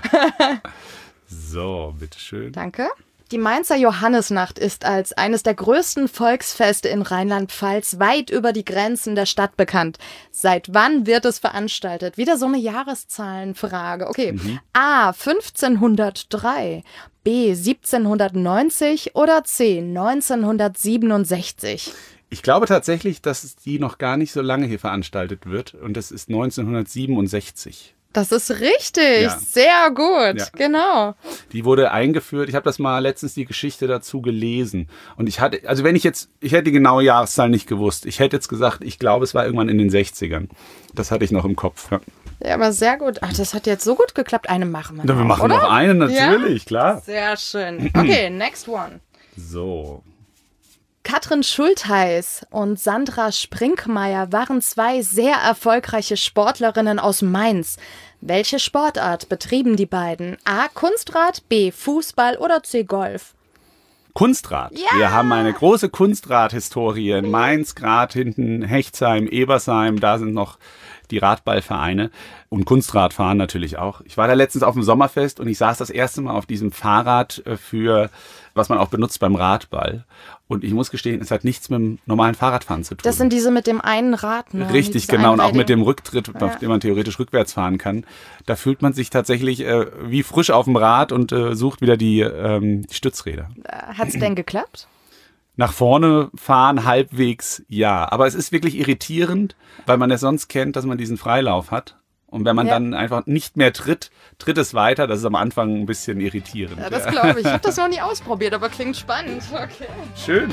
So, bitteschön. Danke. Die Mainzer Johannisnacht ist als eines der größten Volksfeste in Rheinland-Pfalz weit über die Grenzen der Stadt bekannt. Seit wann wird es veranstaltet? Wieder so eine Jahreszahlenfrage. Okay. A. 1503, B. 1790 oder C. 1967? Ich glaube tatsächlich, dass die noch gar nicht so lange hier veranstaltet wird. Und das ist 1967. Das ist richtig, Ja. sehr gut, Ja. genau. Die wurde eingeführt. Ich habe das mal letztens die Geschichte dazu gelesen. Und ich hätte die genaue Jahreszahl nicht gewusst. Ich hätte jetzt gesagt, ich glaube, es war irgendwann in den 60ern. Das hatte ich noch im Kopf. Ja. Ja, aber sehr gut. Ach, das hat jetzt so gut geklappt. Eine machen wir Wir noch, machen oder? noch eine, natürlich, klar. Sehr schön. Okay, next one. So. Katrin Schultheiß und Sandra Sprinkmeier waren zwei sehr erfolgreiche Sportlerinnen aus Mainz. Welche Sportart betrieben die beiden? A. Kunstrad, B. Fußball oder C. Golf? Kunstrad. Ja! Wir haben eine große Kunstrad-Historie in Mainz, Grad hinten Hechtsheim, Ebersheim, da sind noch die Radballvereine und Kunstradfahren natürlich auch. Ich war da letztens auf dem Sommerfest und ich saß das erste Mal auf diesem Fahrrad was man auch benutzt beim Radball. Und ich muss gestehen, es hat nichts mit dem normalen Fahrradfahren zu tun. Das sind diese mit dem einen Rad, ne? Richtig, Dieses genau. Und auch Einrädige. mit dem Rücktritt, auf dem man theoretisch rückwärts fahren kann. Da fühlt man sich tatsächlich wie frisch auf dem Rad und sucht wieder die Stützräder. Hat's denn geklappt? Nach vorne fahren halbwegs ja. Aber es ist wirklich irritierend, weil man es sonst kennt, dass man diesen Freilauf hat. Und wenn man dann einfach nicht mehr tritt es weiter. Das ist am Anfang ein bisschen irritierend. Ja, das glaube ich. Ich habe das noch nie ausprobiert, aber klingt spannend. Okay. Schön.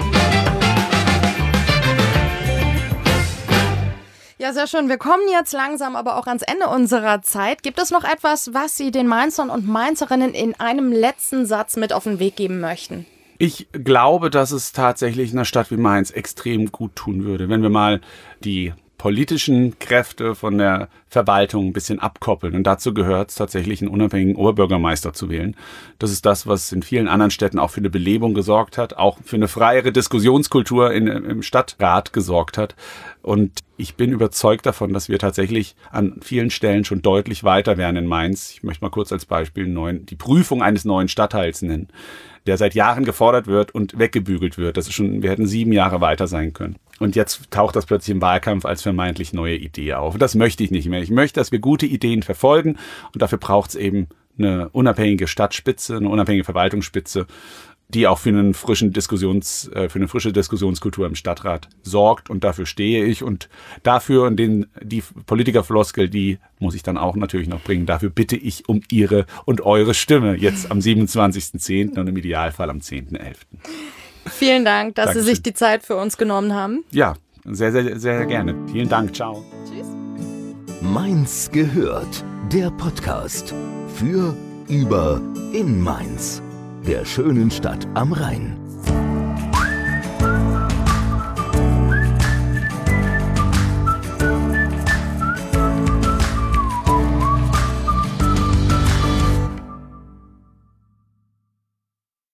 Ja, sehr schön. Wir kommen jetzt langsam aber auch ans Ende unserer Zeit. Gibt es noch etwas, was Sie den Mainzern und Mainzerinnen in einem letzten Satz mit auf den Weg geben möchten? Ich glaube, dass es tatsächlich einer Stadt wie Mainz extrem gut tun würde, wenn wir mal die politischen Kräfte von der Verwaltung ein bisschen abkoppeln. Und dazu gehört es tatsächlich, einen unabhängigen Oberbürgermeister zu wählen. Das ist das, was in vielen anderen Städten auch für eine Belebung gesorgt hat, auch für eine freiere Diskussionskultur im Stadtrat gesorgt hat. Und ich bin überzeugt davon, dass wir tatsächlich an vielen Stellen schon deutlich weiter wären in Mainz. Ich möchte mal kurz als Beispiel die Prüfung eines neuen Stadtteils nennen, der seit Jahren gefordert wird und weggebügelt wird. Wir hätten 7 Jahre weiter sein können. Und jetzt taucht das plötzlich im Wahlkampf als vermeintlich neue Idee auf. Das möchte ich nicht mehr. Ich möchte, dass wir gute Ideen verfolgen und dafür braucht es eben eine unabhängige Stadtspitze, eine unabhängige Verwaltungsspitze, die auch für eine frische Diskussionskultur im Stadtrat sorgt. Und dafür stehe ich. Und dafür und die Politikerfloskel, die muss ich dann auch natürlich noch bringen. Dafür bitte ich um Ihre und eure Stimme jetzt am 27.10. und im Idealfall am 10.11. Vielen Dank, dass Dankeschön. Sie sich die Zeit für uns genommen haben. Ja, sehr, sehr, sehr gerne. Vielen Dank. Ciao. Tschüss. Mainz gehört, der Podcast für, über, in Mainz, der schönen Stadt am Rhein.